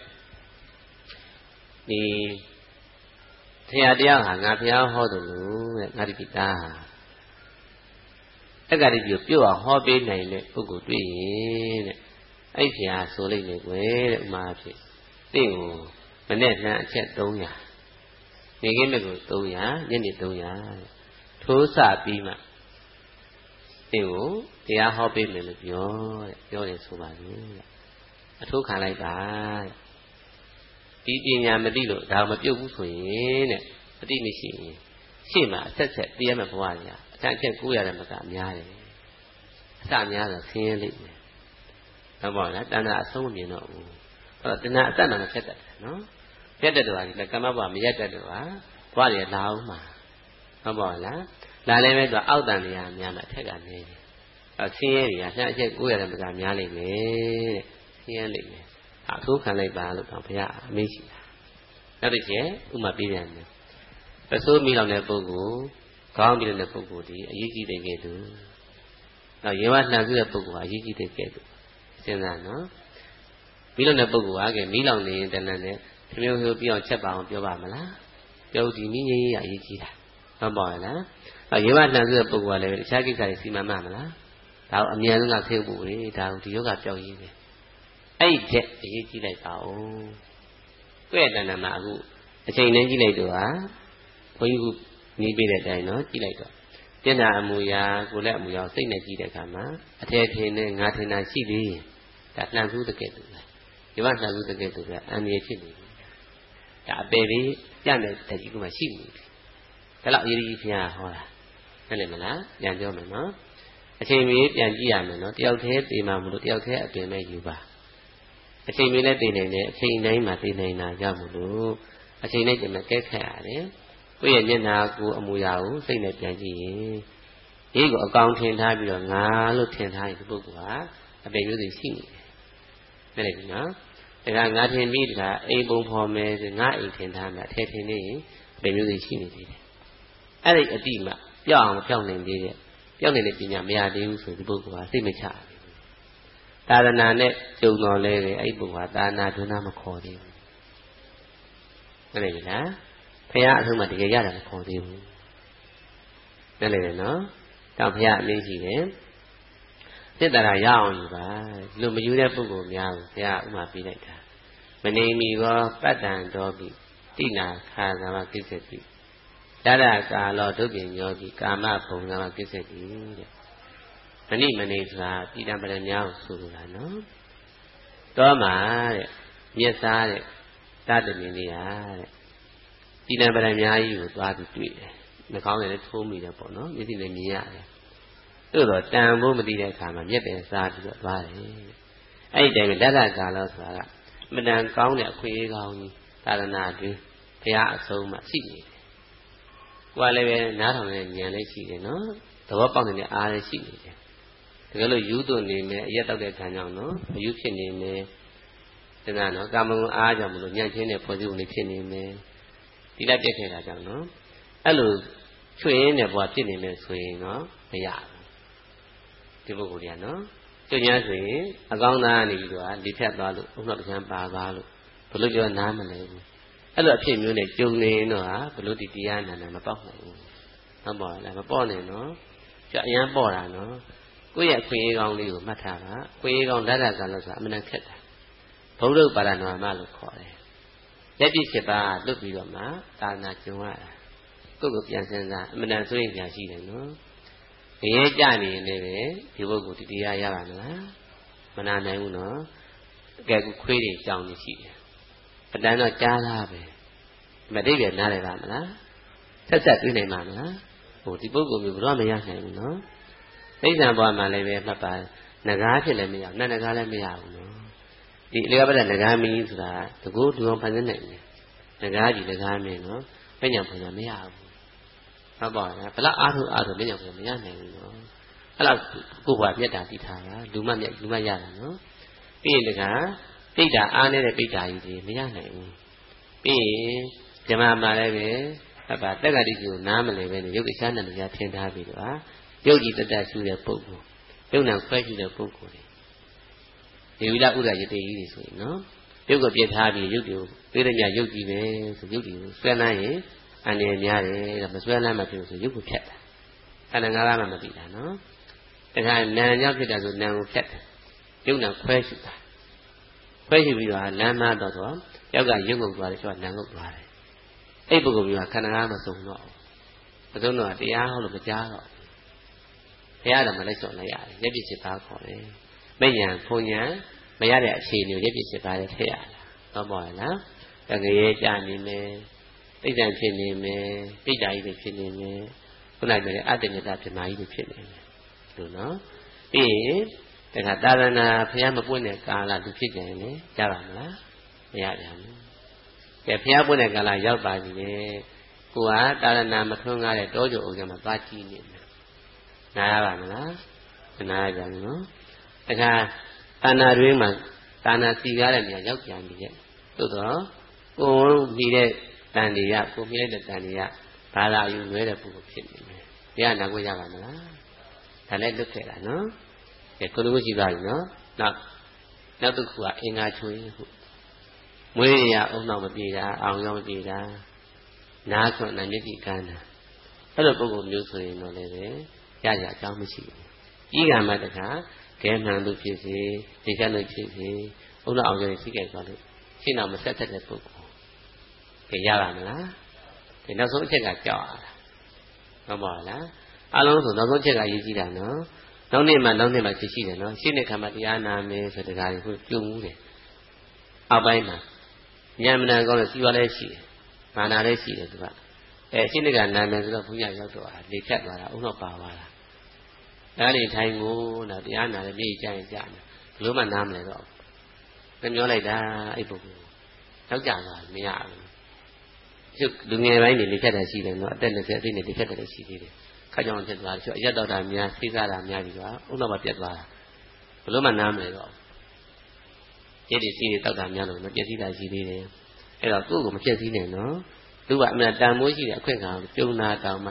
A: ဒီဆရာတရားဟာငါဘုရားဟောတယ်လို့တဲ့ငါဒီပိသားအဲ့ကတိပြုတ်အောင်ဟောပေးနိုင်တဲ့ပုဂ္ဂိုလ်တွေ့ရင်တဲ့အဲ့ဆရာဆိုလိုက်လေကွယ်တဲ့ဥမာဖြစ်တင့်ကိုမနဲ့နှမ်းအချက်300နေခင်းမဲ့ကို300ညနေ300ထိုးစပြီးမှတင့်ကိုတရားဟောပေးမယ်လို့ပြောတယ်ဆိုပါလို့အထိုးခံလိုက်ပါဒီပညာမသိလို့ဒါမပြုတ်ဘူးဆိုရင်တဲ့မသိမရှိရင်ရှေ့မှာအဆက်သိရမယ့်ဘဝကြီးအတန်ချက်900တဲ့မကများတယ်အစများတော့ဆင်းရဲလိမ့်မယ်ဟုတ်ပါလားတဏှာအဆုံးမမြင်တော့ဘူးအဲ့တော့တဏှာအတတ်မှမဖြစ်တတ်တယ်နော်ပြတ်တတ်တော့ဒီကမ္မဘဝမရက်တတ်တော့ဘဝတွေလာအောင်မှာဟုတ်ပါလားလာလည်းပဲဆိုအောက်တန်တွေကများမှထက်ကနေတယ်ဆင်းရဲတွေကဆင်းအချက်900တဲ့မကများလိမ့်မယ်တဲ့ဆင်းရဲလိမ့်မယ်အထိုးခံလိုက်ပါလို့တော့ဘုရားအမိန့်ရှိတာနောက်တစ်ချက်ဥမာပေးပြန်တယ်ပစိုးမိလောက်တဲ့ပုဂ္ဂိုလ်ခေါင်းပြီးတဲ့ပုဂ္ဂိုလ်ဒီအရေးကြီးတဲ့ကဲ့သို့နောက်ရေဝနှံစုတဲ့ပုဂ္ဂိုလ်ဟာအရေးကြီးတဲ့ကဲ့သို့စဉ်းစားနော်မိလောက်တဲ့ပုဂ္ဂိုလ်ဟာကဲမိလောက်နေရင်တဏ္ဍာနဲ့ခမျိုးမျိုးပြအောင်ချက်ပါအောင်ပြောပါမလားပြောဒီမိငြိမ်းရအရေးကြီးတာဟုတ်ပါရဲ့လားရေဝနှံစုတဲ့ပုဂ္ဂိုလ်ကလည်းတခြားကိစ္စတွေစီမံမှမလားဒါကိုအမြန်ဆုံးကခေဖို့လေဒါကိုဒီယောဂပြောင်းရင်းပဲအဲ့ဒီချက်အရေးကြီးလိုက်ပါဦးကိုယ့်ရဲ့တဏ္ဍာမှာအခုအချိန်နဲ့ကြည့်လိုက်တော့ဟာဘုန်းကြီးကနီးပေးတဲ့အတိုင်းနော်ကြည့်လိုက်တော့မျက်နှာအမူအရာကိုယ်လက်အမူအရာစိတ်နဲ့ကြည့်တဲ့အခါမှာအထည်ထင်နဲ့ငါထင်တာရှိသေးရင်ဒါနှံစုတကယ်တူပဲဒီမှာနှံစုတကယ်တူပဲအန္တရာယ်ဖြစ်နေပြီဒါအပေလေးပြတဲ့တကြီးကမှရှိနေပြီဒါတော့အရေးကြီးဘုရားဟောတာဟုတ်တယ်မလားပြန်ပြောမယ်နော်အချိန်မီပြန်ကြည့်ရမယ်နော်တယောက်တည်းသိမှမလို့တယောက်တည်းအပင်မဲ့ယူပါအချိန်မီနဲ့သိနိုင်တယ်အချိန်တိုင်းမှာသိနိုင်တာကြောင့်မလို့အချိန်နဲ့ကျမကဲခတ်ရတယ်ကိုယ့်ရဲ့မျက်နှာကိုအမူအရာကိုစိတ်နဲ့ပြန်ကြည့်ရင်ဒီကိုအကောင်ထင်ထားပြီးတော့ငါလို့ထင်ထားရင်ဒီပုဂ္ဂိုလ်ဟာအပင်မျိုးတွေရှိနေတယ်ဟုတ်တယ်နော်ဒါကငါထင်ပြီးဒါအိမ်ပုံဖော်မယ်ငါအိမ်ထင်ထားမှာအထည်ထင်နေရင်အပင်မျိုးတွေရှိနေသေးတယ်အဲ့ဒီအတိမှပြောင်းဖြောင်းနေသေးတယ်ပြောင်းနေတဲ့ပညာမရသေးဘူးဆိုဒီပုဂ္ဂိုလ်ကစိတ်မချသာသနာနဲ့ကြုံတော်လဲတယ်အဲ့ပုဂ္ဂိုလ်ကသာသနာတွင်သားမခေါ်သေးဘူးဟုတ်တယ်လားဘုရားအဆုံးမတကယ်ရတယ်မခေါ်သေးဘူးနားလည်တယ်နော်တော့ဘုရားအလေးရှိတယ်စိတ်တရားရအောင်ယူပါလူမယူတဲ့ပုဂ္ဂိုလ်များကိုဘုရားဥမာပေးလိုက်တာမနေမီကောပတ္တံတော်ပြီတိနာခါသမကိစ္စတိတရကာလောဒုပ္ပညောတိကာမဘုံသမကိစ္စတိတဲ့မဏိမနေဆိုတာတိတံပရများကိုဆိုလိုတာနော်တောမှာတဲ့မျက်စားတဲ့တတမင်းလေးဟာတဲ့တိတံပရများကြီးကိုသွားပြီးတွေ့တယ်နှာခေါင်းလည်းထိုးမိတယ်ပေါ့နော်မျက်စိလည်းမြင်ရတယ်သို့တော့တန်ဖို့မသိတဲ့အခါမှာမျက်ပင်စားပြီးတော့သွားတယ်အဲ့ဒီတိုင်းပဲတရကာလောဆိုတာကမတန်ကောင်းတဲ့အခွင့်အရေးကောင်းကြီးသာသနာတွင်ဘုရားအဆုံးမှရှိနေတယ်ကိုယ်လည်းပဲနားထောင်တဲ့ဉာဏ်လည်းရှိတယ်နော်သဘောပေါက်နေတဲ့အားလည်းရှိနေတယ်တကယ်လို့ယူသွနေမယ်အရက်တောက်တဲ့ခံကြောင့်နော်အယူဖြစ်နေမယ်ဒါကနော်ကာမဂုဏ်အားကြောင့်မလို့ညံ့ချင်းတဲ့ဖွဲ့စည်းပုံလေးဖြစ်နေမယ်ဒီလိုက်ပြက်ခဲ့တာကြောင့်နော်အဲ့လိုချွေရင်းတဲ့ဘဝဖြစ်နေမယ်ဆိုရင်နော်မရဘူးဒီပုဂ္ဂိုလ်တွေကနော်ကျညာဆိုရင်အကောင်းသားနေပြီးတော့လေဖြတ်သွားလို့ဥစ္စာတချမ်းပါသွားလို့ဘလို့ပြောနားမလဲဘူးအဲ့လိုအဖြစ်မျိုးနဲ့ကြုံနေတော့ဟာဘလို့ဒီတရားနာနာမပေါက်နိုင်ဘူးဟုတ်ပါလားမပေါက်နိုင်နော်ကြအရန်ပေါ့တာနော်ကိုယ့်ရဲ့အခွင့်အရေးကောင်းလေးကိုမှတ်ထားပါအခွင့်အရေးကောင်းဓာတ်ဓာတ်ကလို့ဆိုတာအမှန်တန်ခက်တာဘုဒ္ဓပါရဏာမလို့ခေါ်တယ်ရက်ပြည့်7ပါးလွတ်ပြီးတော့မှသာနာကျုံရတာကိုယ့်ကိုပြန်စဉ်းစားအမှန်တန်ဆိုရင်ကြာရှိတယ်နော်ရဲကြနေရင်လည်းပဲဒီဘုတ်ကိုဒီတရားရပါမလားမနာနိုင်ဘူးနော်အကဲကူခွေးတွေကြောင်နေရှိတယ်အတန်းတော့ကြားလားပဲမတိပဲနားတယ်ပါမလားဆက်ဆက်တွေ့နိုင်ပါမလားဟိုဒီပုဂ္ဂိုလ်မျိုးဘယ်တော့မရနိုင်ဘူးနော်သိက္ခာဘဝမှာလည်းပဲမှတ်ပါငကားဖြစ်လည်းမရဘူးနတ်ငကားလည်းမရဘူးနော်ဒီအလျောပဒငကားမင်းဆိုတာတကူဒူအောင်ဖန်ဆင်းနိုင်တယ်ငကားကြီးငကားမင်းနော်ပညာဖွညာမရဘူးဟုတ်ပါလားဘယ်လောက်အားထုတ်ပညာဖွညာမရနိုင်ဘူးနော်အဲ့လောက်ကိုယ်ဘဝပြတ်တာတည်ထားတာလူမရတာနော်ပြီးရင်တကပိဋ္ဌာအားနေတဲ့ပိဋ္ဌာကြီးတွေမရနိုင်ဘူးပြီးရင်ဇမမှာလည်းပဲဟုတ်ပါတက္ကတိကိုနားမလည်ပဲနဲ့ရုပ်တခြားနဲ့တရားထင်ထားပြီးတော့ရုပ်ကြည်တတ်ရှုတဲ့ပုဂ္ဂိုလ်ရုပ်နာခွဲရှုတဲ့ပုဂ္ဂိုလ်တွေဒီဝိဒဥဒရယတိကြီးတွေဆိုရင်နော်ရုပ်ကိုပြစ်ထားပြီးရုပ်တွေကိုသိတဲ့ညရုပ်ကြည့်ပဲဆိုရုပ်တွေကိုဆွဲလန်းရင်အန္တရာယ်များတယ်မဆွဲလန်းမှဖြစ်လို့ဆိုရုပ်ကိုဖြတ်တာခန္ဓာငါးပါးမှမသိတာနော်တခါနာမ်ရောက်ဖြစ်တာဆိုနာမ်ကိုဖြတ်တယ်ရုပ်နာခွဲရှုတာခွဲရှုပြီးတော့လမ်းမတော့ယောက်ကရုပ်ငုံသွားတယ်ဆိုတော့နာမ်ငုံသွားတယ်အဲ့ပုဂ္ဂိုလ်မျိုးကခန္ဓာငါးမစုံတော့မစုံတော့တရားဟောလို့မကြားတော့ဘုရားတော်မလိုက်စော်လိုက်ရတယ်ရက်ပြည့်7ပါးခေါ်တယ်မဉ္ဇဉ်ဘုံဉဏ်မရတဲ့အခြေအနေကိုရက်ပြည့်7ပါးနဲ့ထည့်ရတာတော့ပေါ့လားတကယ်ကြာနေမယ်သိဉ္ဇဉ်ဖြစ်နေမယ်ပိဋ္ဌာကြီးတွေဖြစ်နေမယ်ခုနကပြောတဲ့အတ္တညတပြမာကြီးတွေဖြစ်နေမယ်လို့နော်ပြီးရင်တခါသာသနာဘုရားမပွင့်တဲ့ကာလသူဖြစ်ကြရင်လေကြားပါမလားမရပြန်ဘူးကဲဘုရားပွင့်တဲ့ကာလရောက်ပါပြီလေကိုကသာသနာမထွန်းကားတဲ့တောကြိုအုံကမှာသွားကြည့်နေတယ်နားရပါမလားမနာရကြဘူးနော်တခါသာနာတွင်မှာသာနာစီကားတဲ့နေရာရောက်ပြန်ပြီရဲ့သို့တော့ကိုမိတဲ့တန်တွေရကိုမိတဲ့တန်တွေကဘာသာယူလွဲတဲ့ပုဂ္ဂိုလ်ဖြစ်နေတယ်တရားနာခွင့်ရပါမလားဒါလည်းလွတ်ခဲ့တာနော်ကဲကိုလိုရှိသွားပြီနော်နောက်တစ်ခုကအင်္ဂါချွေဟုမွေးရအုံနောက်မပြေတာအောင်ရောက်မပြေတာနားဆွမ်းနာမျက်စိကန်းတာအဲ့လိုပုဂ္ဂိုလ်မျိုးဆိုရင်တော့လည်းပဲရရအကြောင်းမရှိဘူးကြီးကမှတခါကဲမှန်လို့ဖြစ်စေသိချလို့ဖြစ်စေအုံနောက်အောင်ရောက်ရှိခဲ့သွားလို့ရှင်းတော့မဆက်သက်တဲ့ပုဂ္ဂိုလ်ကဲရပါမလားဒီနောက်ဆုံးအချက်ကကြောက်ရတာဟုတ်ပါလားအလုံးစုံနောက်ဆုံးအချက်ကရေးကြည့်တာနော်နောက်နေ့မှရှိတယ်နော်ရှင်းတဲ့ခါမှာတရားနာမယ်ဆိုတဲ့ကားကိုပြုံမှုတယ်အောက်ပိုင်းမှာဉာဏ်မနာကောင်းလို့စီဝါလည်းရှိတယ်မာနာလည်းရှိတယ်သူကရှင်းတဲ့ကနာမယ်ဆိုတော့ဘုရားရောက်တော့လေဖြတ်သွားတာအုံနောက်ပါသွားတာအဲ့ဒီထိုင်ကိုတော့တရားနာလည်းပြေးကြရင်ကြာတယ်ဘလို့မှနားမလဲတော့ဘူးပြောလိုက်တာအဲ့ပုဂ္ဂိုလ်ရောက်ကြသွားမရဘူးလူငယ်ပိုင်းတွေလေဖြတ်တာရှိတယ်နော်အသက်20အသိနဲ့လေဖြတ်တယ်ရှိသေးတယ်ခါကြောင်ဖြစ်သွားတယ်ဆိုအရက်တော်တာများသိစားတာများပြီးတော့ဥနောက်မှာပြတ်သွားတာဘလို့မှနားမလဲတော့ကျက်ဒီစီတောက်တာများလို့မပြည့်စည်တာရှိသေးတယ်အဲ့တော့ကိုယ့်ကိုမပြည့်စည်နဲ့နော်သူကအမှန်တန်မိုးရှိတဲ့အခွင့်အာဏာပြုံးနာတောင်မှ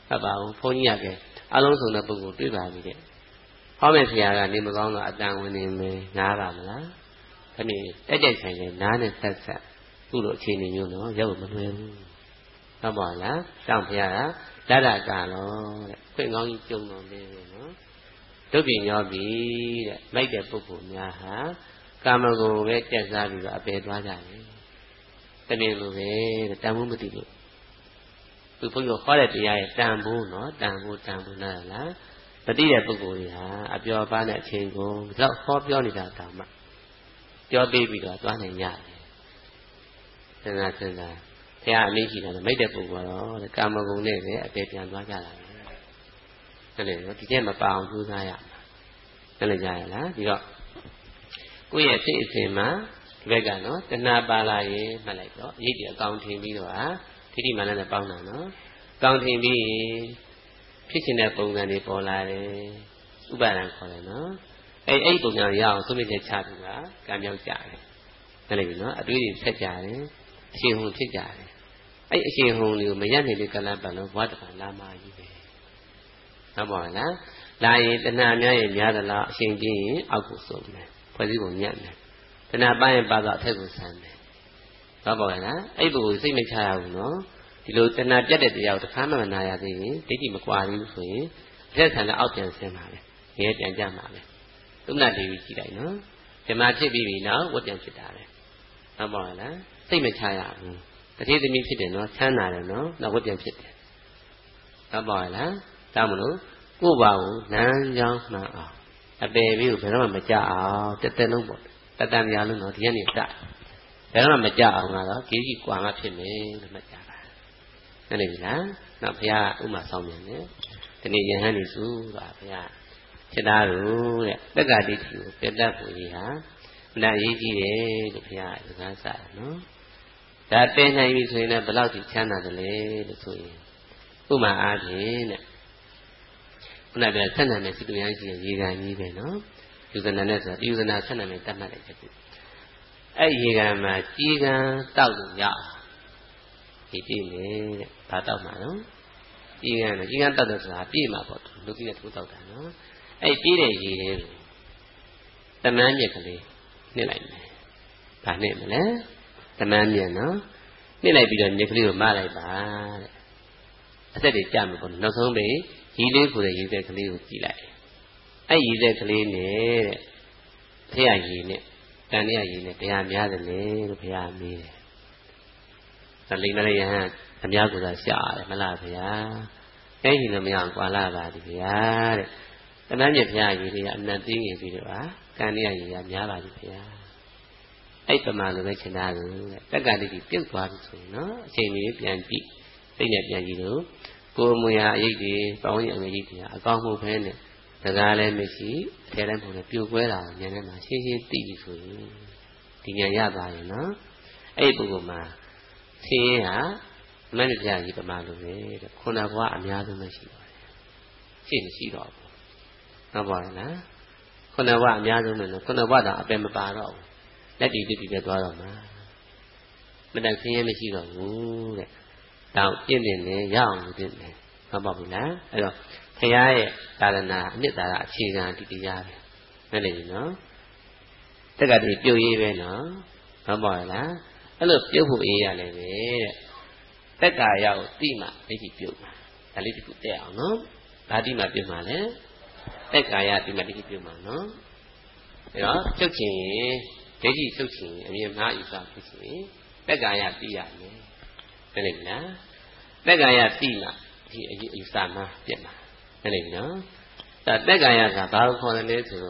A: ဟုတ်ပါဘူးဘုန်းကြီးကအလုံးစုံတဲ့ပုဂ္ဂိုလ်တွေ့ပါပြီတဲ့ဟောမဲ့ဆရာကနေမကောင်းတော့အတန်ဝင်နေမယ်နားပါမလားခဏတက်ကြိုက်ဆိုင်တယ်နားနဲ့ဆက်ဆက်သူ့လိုအခြေအနေမျိုးနော်ရောက်မလွယ်ဘူးဟုတ်ပါလားတောင်းဖရာကဓာတ်ကလောတဲ့ခွင့်ကောင်းကြီးကြုံတော်နေတယ်နော်ဒုက္ခညောပြီတဲ့မိုက်တဲ့ပုဂ္ဂိုလ်များဟာကာမဂုဏ်ပဲတက်စားပြီးတော့အပယ်သွားကြတယ်တမင်လိုပဲတန်ဖိုးမသိလို့သူဘုန်းကြီးဟောတဲ့တရားရဲ့တန်ဖိုးနော်တန်ဖိုးနားလားမသိတဲ့ပုဂ္ဂိုလ်တွေဟာအပျော်ပါးတဲ့အချိန်ကိုတော့ဟောပြောနေတာတောင်မှပြောပေးပြီးတော့သွားနိုင်ရတယ်စဉ်းစားဘုရားအလေးရှိတယ်မိတ်တဲ့ပုဂ္ဂိုလ်တော့ကာမဂုဏ်နဲ့ပဲအပယ်ပြန်သွားကြတာပဲအဲ့လေဒီကျက်မပအောင်ကြိုးစားရမှာအဲ့လေကြရလားဒီတော့ကိုယ့်ရဲ့စိတ်အစဉ်မှာဒီဘက်ကနော်တဏှာပါလာရင်မှတ်လိုက်တော့အရေးကြီးအကောင်ထင်ပြီးတော့ထိတိမာနနဲ့ပေါင်းတာနော်ကောင်းထင်ပြီးဖြစ်ချင်တဲ့ပုံစံတွေပေါ်လာတယ်ဥပါဒံခေါ်တယ်နော်အဲ့ပုံစံရအောင်သုံးမြတ်ချသူကကံမြောက်ကြတယ်ဟုတ်လေပြီနော်အတွေးတွေဆက်ကြတယ်အရှင်ဟုန်ဖြစ်ကြတယ်အဲ့အရှင်ဟုန်တွေကိုမရက်နေလေကလပ်ပတ်လို့ဘဝတခါလာမကြီးပဲဟုတ်ပါလားလာရင်တဏှာများရင်များသလားအရှင်ကြီးရင်အောက်ကိုဆုံးတယ်ဖွဲ့စည်းပုံညံ့တယ်တဏှာပိုင်းရင်ပါတော့အထက်ကိုဆန်းတယ်ဟုတ်ပါလားအဲ့ပုဂ္ဂိုလ်စိတ်မချရဘူးနော်ဒီလိုတဏှာပြတ်တဲ့တရားကိုတစ်ခါမှမနာရသေးရင်ဒိဋ္ဌိမကွာဘူးဆိုရင်အထက်ဆန်းလည်းအောက်ပြန်ဆင်းပါလေငယ်ပြန်ကြမှာလေသုဏဒေဝီကြည့်လိုက်နော်ဓမ္မဖြစ်ပြီးပြီနော်ဝတ်ပြန်ဖြစ်တာလေဟုတ်ပါလားစိတ်မချရဘူးတတိသမီးဖြစ်တယ်နော်ချမ်းသာတယ်နော်နောက်ဝတ်ပြန်ဖြစ်တယ်ဟုတ်ပါလားတောင်းမလို့ကိုယ့်ဘာကိုလမ်းကြောင်းမှန်အောင်အပယ်ပြီးကိုဘယ်တော့မှမကြအောင်တက်လုံးပေါ့တတန်များလုံးတော့ဒီရက်နေတတ်ဘယ်တော့မှမကြအောင်ကတော့ကြီးကြီးကွာမှဖြစ်မယ်လို့မှတ်ကြပါဟုတ်လေပြီလားနောက်ဘုရားဥမာဆောင်ပြန်တယ်ဒီနေ့ယဟန်နေစုပါဘုရားဖြစ်သားတို့တဲ့တက္ကတိကိုပြတ်တတ်ဖို့ကြီးဟာမနာရေးကြီးတယ်လို့ဘုရားစကားစားတယ်နော်ဒါတင်နိုင်ပြီဆိုရင်လည်းဘယ်လောက်ထိချမ်းသာတယ်လဲလို့ဆိုရင်ဥမာအားဖြင့်တဲ့ခုနကပြောဆက်နံနဲ့စိတ္တရရှိရဲ့ရေကန်ကြီးပဲနော်ယူဇနာနဲ့ဆိုတာယူဇနာဆက်နံနဲ့တတ်မှတ်လိုက်တဲ့အဲ့ရေကန်မှာကြီးကန်တောက်လို့ရအောင်ဒီပြည့်နေတဲ့ဘာတောက်မှာနော်ကြီးကန်တောက်တဲ့ဆိုတာပြည့်မှာပေါ့လူကြီးနဲ့ထိုးတောက်တာနော်အဲ့ပြည့်တဲ့ရေတွေကိုတမန်းမြက်ကလေးနှိမ့်လိုက်မယ်ဘာနှိမ့်မလဲတမန်းမြက်နော်နှိမ့်လိုက်ပြီးတော့မြက်ကလေးကိုမလိုက်ပါတဲ့အသက်တွေကြမှာပေါ့နောက်ဆုံးပဲရီလေးဆိုတဲ့ရေသက်ကလေးကိုကြည့်လိုက်အဲ့ရေသက်ကလေးနဲ့တဲ့ဖះရေနဲ့တန်ရရေနဲ့တရားများတယ်လေလို့ဘုရားမေးတယ်။ဒါလိမ္မာရဟန်းအများကိုသာရှားတယ်မလားဗျာ။အဲ့ဒီလိုမရအောင်ကွာလာပါသည်ဗျာတဲ့။တမန်မြတ်ဘုရားရေတွေကအနံ့သိငယ်ပြီးတော့ကံရရေကများပါသည်ဗျာ။အဲ့ပမာလိုပဲချင်တာလို့တဲ့။တက္ကတိပြုတ်သွားပြီဆိုရင်နော်အချိန်ကြီးပြန်ကြည့်သိနေပြန်ကြည့်လို့ကိုယ်မူရာအရေးတွေပေါင်းရအငရေးတွေအကောင်းမှုပဲနဲ့တကားလည်းမရှိအထဲတိုင်းပုံနဲ့ပြိုကွဲတာဉာဏ်နဲ့မှရှင်းရှင်းသိပြီဆိုရင်ဒီဉာဏ်ရသွားရင်နော်အဲ့ဒီပုဂ္ဂိုလ်မှာရှင်းရင်ဟာမန္တပြကြီးပမာလိုပဲတဲ့ခုနဘဝအများဆုံးပဲရှိပါတယ်ရှင်းမရှိတော့ဘူးဟုတ်ပါလားခုနဘဝအများဆုံးလို့ခုနဘဝတော့အပယ်မပါတော့ဘူးလက်တီတိပဲသွားတော့မှာမတန်ဆင်းရဲမရှိတော့ဘူးတဲ့တောင်းပြင်းနေလေရအောင်လုပ်တင်တယ်ဟုတ်ပါဘူးလားအဲ့တော့ဘုရားရဲ့သာသနာအနှစ်သာရအခြေခံဒီတရားပဲနဲ့လေနော်တက္ကတိပြုတ်ရေးပဲနော်ဟုတ်ပါလားအဲ့လိုပြုတ်ဖို့အေးရတယ်ပဲတဲ့တက္ကာရောက်တိမှဒိဋ္ဌိပြုတ်မှာဒါလေးတစ်ခုတက်အောင်နော်ဒါတိမှပြုတ်မှာလေတက္ကာယတိမှဒိဋ္ဌိပြုတ်မှာနော်အဲ့တော့ဖြုတ်ချင်ရင်ဒိဋ္ဌိဖြုတ်ချင်အမြင်မှားယူဆဖြစ်ချင်တက္ကာယတိရမယ်နဲ့လေလားတက္ကာယတိမှဒီအယူဆမှာပြက်မှာဟုတ်ပြီနော်ဒါတက်ကာယကဘာလို့ခေါ်တယ်လဲဆို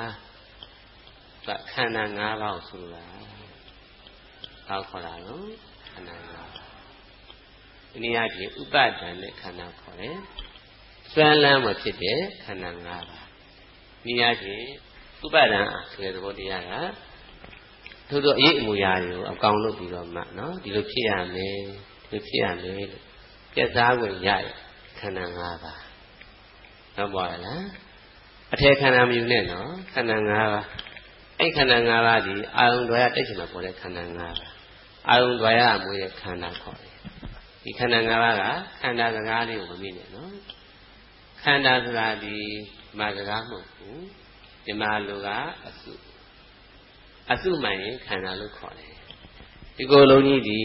A: တော့ခန္ဓာ၅ပါးဆိုတော့ဘာခေါ်တာလို့ခန္ဓာ၅ပါးဒီနည်းအားဖြင့်ဥပါဒဏ်နဲ့ခန္ဓာခေါ်တယ်စွမ်းလန်းမှဖြစ်တဲ့ခန္ဓာ၅ပါးဒီနည်းအားဖြင့်ဥပါဒဏ်ဆိုတဲ့သဘောတရားကထို့သောအရေးအမူအရာတွေကိုအကောင်လုပ်ပြီးတော့မှနော်ဒီလိုဖြစ်ရမယ်ဒီလိုဖြစ်ရမယ်လို့ပြတ်သားဝင်ရတဲ့ခန္ဓာ၅ပါးဟုတ်ပါလားအထေခန္ဓာမယူနဲ့နော်ခန္ဓာ၅ပါးအဲ့ခန္ဓာ၅ပါးဒီအာယုံတော်ရတက်ချင်မှာပေါ်တဲ့ခန္ဓာ၅ပါးအာယုံတော်ရမွေးတဲ့ခန္ဓာခေါ်တယ်ဒီခန္ဓာ၅ပါးကခန္ဓာစကားလေးကိုမမြင်နဲ့နော်ခန္ဓာဆိုတာဒီမာစကားမဟုတ်ဘူးဒီမှာလူကအစုမှန်ရင်ခန္ဓာလို့ခေါ်တယ်ဒီကိုယ်လုံးကြီးဒီ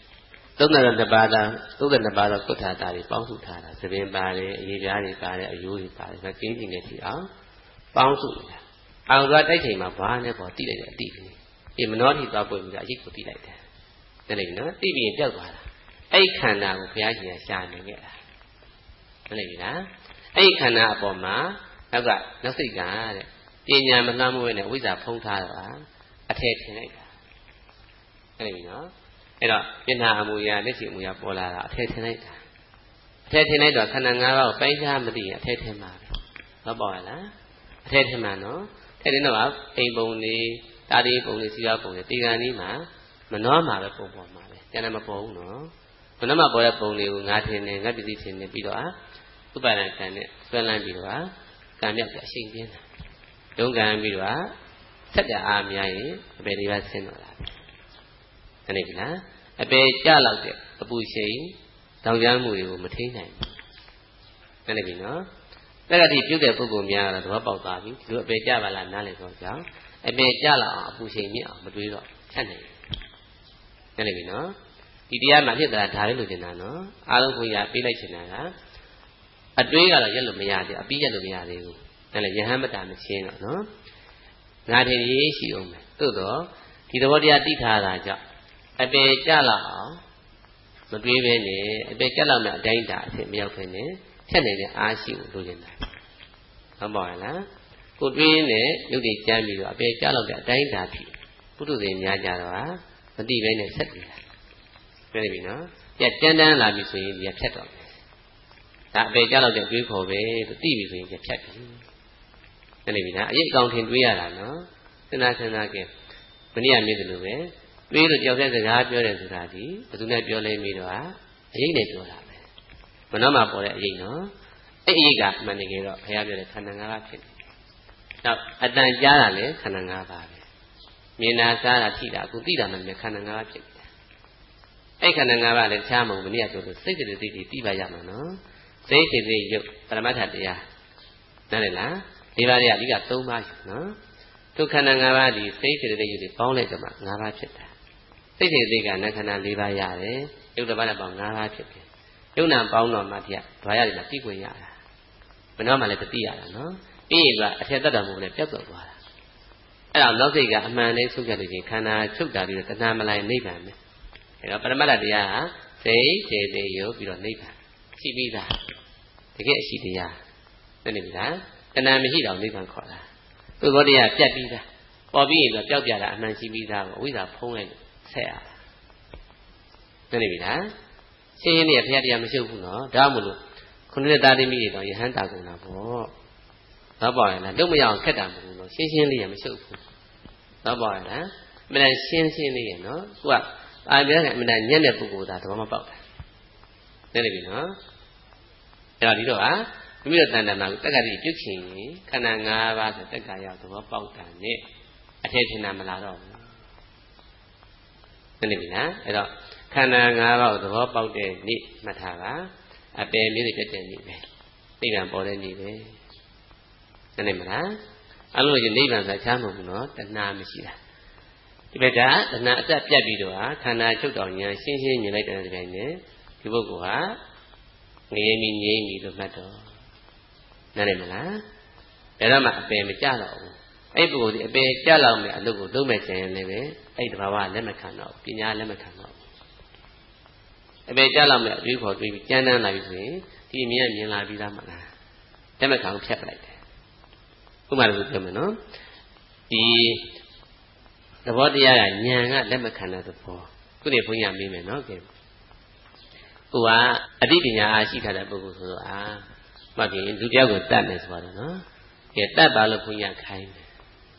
A: 32ပါးသောကုဋ္ဌာတာတွေပေါင်းစုထားတာသပင်ပါတယ်အရေးပြားတွေပါတယ်အယိုးတွေပါတယ်ဒါကျင်းကျင်နေကြည့်အောင်ပေါင်းစုနေတာအောင်သွားတိုက်ချိန်မှာဘာနဲ့ပေါ်တိလိုက်တဲ့အတိကလေးဒီမနှောထိသွားပွင့်ပြီးတော့အရေးကိုတိလိုက်တယ်တဲ့လေနော်တိပြီးရင်ပြောက်သွားတာအဲ့ခန္ဓာကိုဘုရားရှင်ကရှာနေခဲ့တာဟုတ်လေပြီလားအဲ့ခန္ဓာအပေါ်မှာနောက်စိတ်ကတဲ့ပညာမနှမ်းမွေးနဲ့ဝိဇ္ဇာဖုံးထားတာအထည်ထင်လိုက်တာဟုတ်လေပြီနော်အဲ့တော့ပြဏအမူအရာလက်ရှိအမူအရာပေါ်လာတာအထည်ထင်လိုက်တာအထည်ထင်လိုက်တော့ခန္ဓာ၅ပါးကိုပိုင်းခြားမသိရင်အထည်ထင်မှာပဲဟုတ်ပါရဲ့လားအထည်ထင်မှာနော်ထည်ထင်တော့အိမ်ပုံတွေတာတိပုံတွေစီရပုံတွေဒီကံကြီးမှာမနှောမှာပဲပုံပေါ်မှာပဲကျန်တယ်မပေါ်ဘူးနော်မနှောမှာပေါ်တဲ့ပုံတွေကိုငါထင်တယ်ငါပစ္စည်းထင်တယ်ပြီးတော့ဥပါဒံကံနဲ့ဆွဲလန်းပြီးတော့ကံမြောက်ပြအရှိန်ပြင်းတာဒုက္ခံပြီးတော့ဆက်တဲ့အားများရင်အပေလေးပါဆင်းတော့တာအဲ့ဒီကလားအပေကြလောက်တဲ့အပူရှိန်တောင်ကျမ်းမှုတွေကိုမထိနိုင်ဘူးအဲ့ဒီပြီနော်အဲ့ဒါဒီပြုတ်တဲ့ပုဂ္ဂိုလ်များတော့သဘောပေါက်သွားပြီဒီလိုအပေကြပါလားနားလည်တော့ကြောင်းအပေကြလောက်အောင်အပူရှိန်မြင့်အောင်မတွေးတော့ချက်နိုင်အဲ့ဒီပြီနော်ဒီတရားမှာဖြစ်တာဒါလေးလိုချင်တာနော်အားလုံးကိုရပေးလိုက်ချင်တာကအတွေးကတော့ရက်လို့မရသေးအပြီးရက်လို့မရသေးဘူးအဲ့လေယဟန်မတာမချင်းတော့နော်ငါထင်ရေးရှိအောင်မယ်သို့တော့ဒီသဘောတရားသိထားတာကြောင့်အပေကြလောက်အောင်မတွေးပဲနဲ့အပေကြလောက်နဲ့အတိုင်းတာအဖြစ်မရောက်ပဲနဲ့ဖြတ်နေတဲ့အားရှိကိုလိုချင်တာဟုတ်ပါရဲ့လားကိုတွေးနဲ့ရုပ်တွေကြမ်းပြီးတော့အပေကြလောက်တဲ့အတိုင်းတာဖြစ်ပုထုဇဉ်များကြတော့မသိပဲနဲ့ဆက်ပြီးတာပြောနေပြီနော်ကြက်ကြမ်းတမ်းလာပြီဆိုရင်ဒီကဖြတ်တော့မယ်ဒါအပေကြလောက်တဲ့တွေးခေါ်ပဲလို့သိပြီဆိုရင်ဖြတ်ပြီပြောနေပြီလားအရေးအကောင်ထင်တွေးရတာနော်စဉ်းစားကြမနေ့ကမြင်တယ်လို့ပဲတွေးလို့ကြောက်တဲ့စကားပြောတယ်ဆိုတာဒီဘယ်သူနဲ့ပြောလဲပြီးတော့အရေးနဲ့ပြောတာပဲမနှောမှာပေါ်တဲ့အရေးနော်အဲ့အရေးကမှန်နေကြတော့ဘုရားပြောတဲ့ခန္ဓာ၅ပါးဖြစ်တယ်နောက်အတန်ကြားတာလည်းခန္ဓာ၅ပါးပဲမြင်တာစားတာထိတာအခုသိတာမှလည်းခန္ဓာ၅ပါးဖြစ်တယ်အဲ့ခန္ဓာ၅ပါးလည်းချားမဟုတ်မနေ့ကပြောလို့စိတ်တည်းသိပါရမှာနော်စိတ်စိတ်ရုပ်ပရမတ္ထတရားနားလည်လားဒီပါးတွေကအဓိက၃ပါးနော်ဒုက္ခနာ၅ပါးဒီစိတ်စိတ်ရုပ်တွေပေါင်းလိုက်တော့မှ၅ပါးဖြစ်တာစိတ်စိတ်ကနခန္ဓာ၄ပါးရတယ်ရုပ်တစ်ပါးနဲ့ပေါင်း၅ပါးဖြစ်တယ်ရုပ်နာပေါင်းတော့မှပြဓာရတွေမှာသိခွင့်ရတာမနှောမှလည်းသိရတာနော်ပြီးရင်ကအထက်တတ်တော်မူလည်းပြတ်သွားတာအဲ့တော့နောက်စိတ်ကအမှန်လေးဆုံးဖြတ်လို့ချင်းခန္ဓာချုပ်တာပြီးတော့တဏှာမလိုက်နိဗ္ဗာန်ပဲအဲ့တော့ပရမတ္ထတရားဟာစိတ်စိတ်ရုပ်ပြီးတော့နိဗ္ဗာန်ရှိပြီးသားတကယ်အရှိတရားသိနေပြီလားတဏှာမရှိတော့နိဗ္ဗာန်ခေါ်တာသူဘောတရားပြတ်ပြီးသားပေါ်ပြီးရင်တော့ပျောက်ပြတာအမှန်ရှိပြီးသားကိုအဝိဇ္ဇာဖုံးလိုက်လို့ဆက်ရတာသိနေပြီလားရှင်းရှင်းလေးဘုရားတရားမရှုပ်ဘူးနော်ဒါမှမဟုတ်ခုနှစ်သားသမီးတွေတော့ယဟန်တာကုန်တာပေါ့တော့ပါရဲ့လားလုံးမရအောင်ခက်တာမဟုတ်ဘူးနော်ရှင်းရှင်းလေးရမရှုပ်ဘူးတော့ပါရဲ့လားအမှန်ရှင်းရှင်းလေးရနော်သူကအာပြောတယ်အမှန်ညက်တဲ့ပုဂ္ဂိုလ်သားသဘောမပေါက်တာသိနေပြီနော်အဲ့တော့ဒီတော့ဟာမိမိတို့တဏ္ဍာမှာတက္ကတိပြုတ်ချင်ခန္ဓာ၅ပါးဆိုတက္ကရာသဘောပေါက်တာနဲ့အထည်ထင်တာမလားတော့ဘူးသိနေပြီလားအဲ့တော့ခန္ဓာ၅ပါးကိုသဘောပေါက်တဲ့နေ့မှတ်ထားပါအပယ်မျိုးတွေပြတ်တဲ့နေ့ပဲနိဗ္ဗာန်ပေါ်တဲ့နေ့ပဲသိနေမလားအဲ့လိုကြီးနိဗ္ဗာန်ဆိုချမ်းမဟုတ်ဘူးနော်တဏှာမရှိတာဒီဘက်ကတဏှာအတက်ပြတ်ပြီးတော့ခန္ဓာချုပ်တော်ဉာဏ်ရှင်းရှင်းမြင်လိုက်တဲ့တိုင်းနဲ့ဒီပုဂ္ဂိုလ်ဟာငြိမ်းပြီးငြိမ်းပြီးလို့မှတ်တော့နားလည်မလားဒါတော့မှအပယ်မကြတော့ဘူးအဲ့ပုဂ္ဂိုလ်ဒီအပယ်ကြလောက်မယ်အလုပ်ကိုလုပ်မဲ့ကြရင်လည်းပဲအဲ့တဘာဝလက်မခံတော့ပညာလက်မခံတော့အပယ်ကြလောက်မယ်အတွေးခေါ်တွေးပြီးကြမ်းတမ်းလာပြီဆိုရင်ဒီမြင်လာပြီးသားမလားလက်မခံဖြတ်ပလိုက်တယ်ဥပမာလို့ပြောမယ်နော်ဒီသဘောတရားကဉာဏ်ကလက်မခံတဲ့သဘောခုနေဘုန်းကြီးမေးမယ်နော်ကဲကိုကအတိပညာအားရှိထားတဲ့ပုဂ္ဂိုလ်ဆိုတော့မှတ်ပြီးလူတယောက်ကိုတတ်မယ်ဆိုတော့နော်ကဲတတ်ပါလို့ဘုန်းကြီးခိုင်းတယ်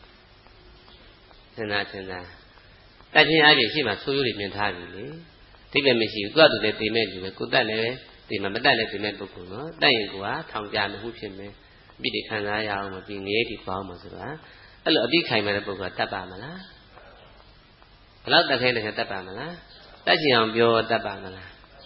A: စဉ်းစားတတ်ခြင်းအပြင်ရှိမှဆိုးရိုးတွေမြင်ထားပြီလေဒီပဲမရှိဘူးသူကသူလည်းသိမဲ့လူပဲကိုတတ်လည်းသိမှမတတ်လည်းသိမဲ့ပုဂ္ဂိုလ်နော်တတ်ရင်ကိုကထောင်ကြမဟုတ်ဖြစ်မယ်အပြစ်တွေခံစားရအောင်မပြီးငရဲဒီပေါင်းမှာဆိုတာအဲ့လိုအပြစ်ခိုင်မဲ့တဲ့ပုဂ္ဂိုလ်ကတတ်ပါမလားဘယ်လောက်တတ်ခိုင်းတယ်တတ်ပါမလားတတ်ချင်အောင်ပြောတတ်ပါမလား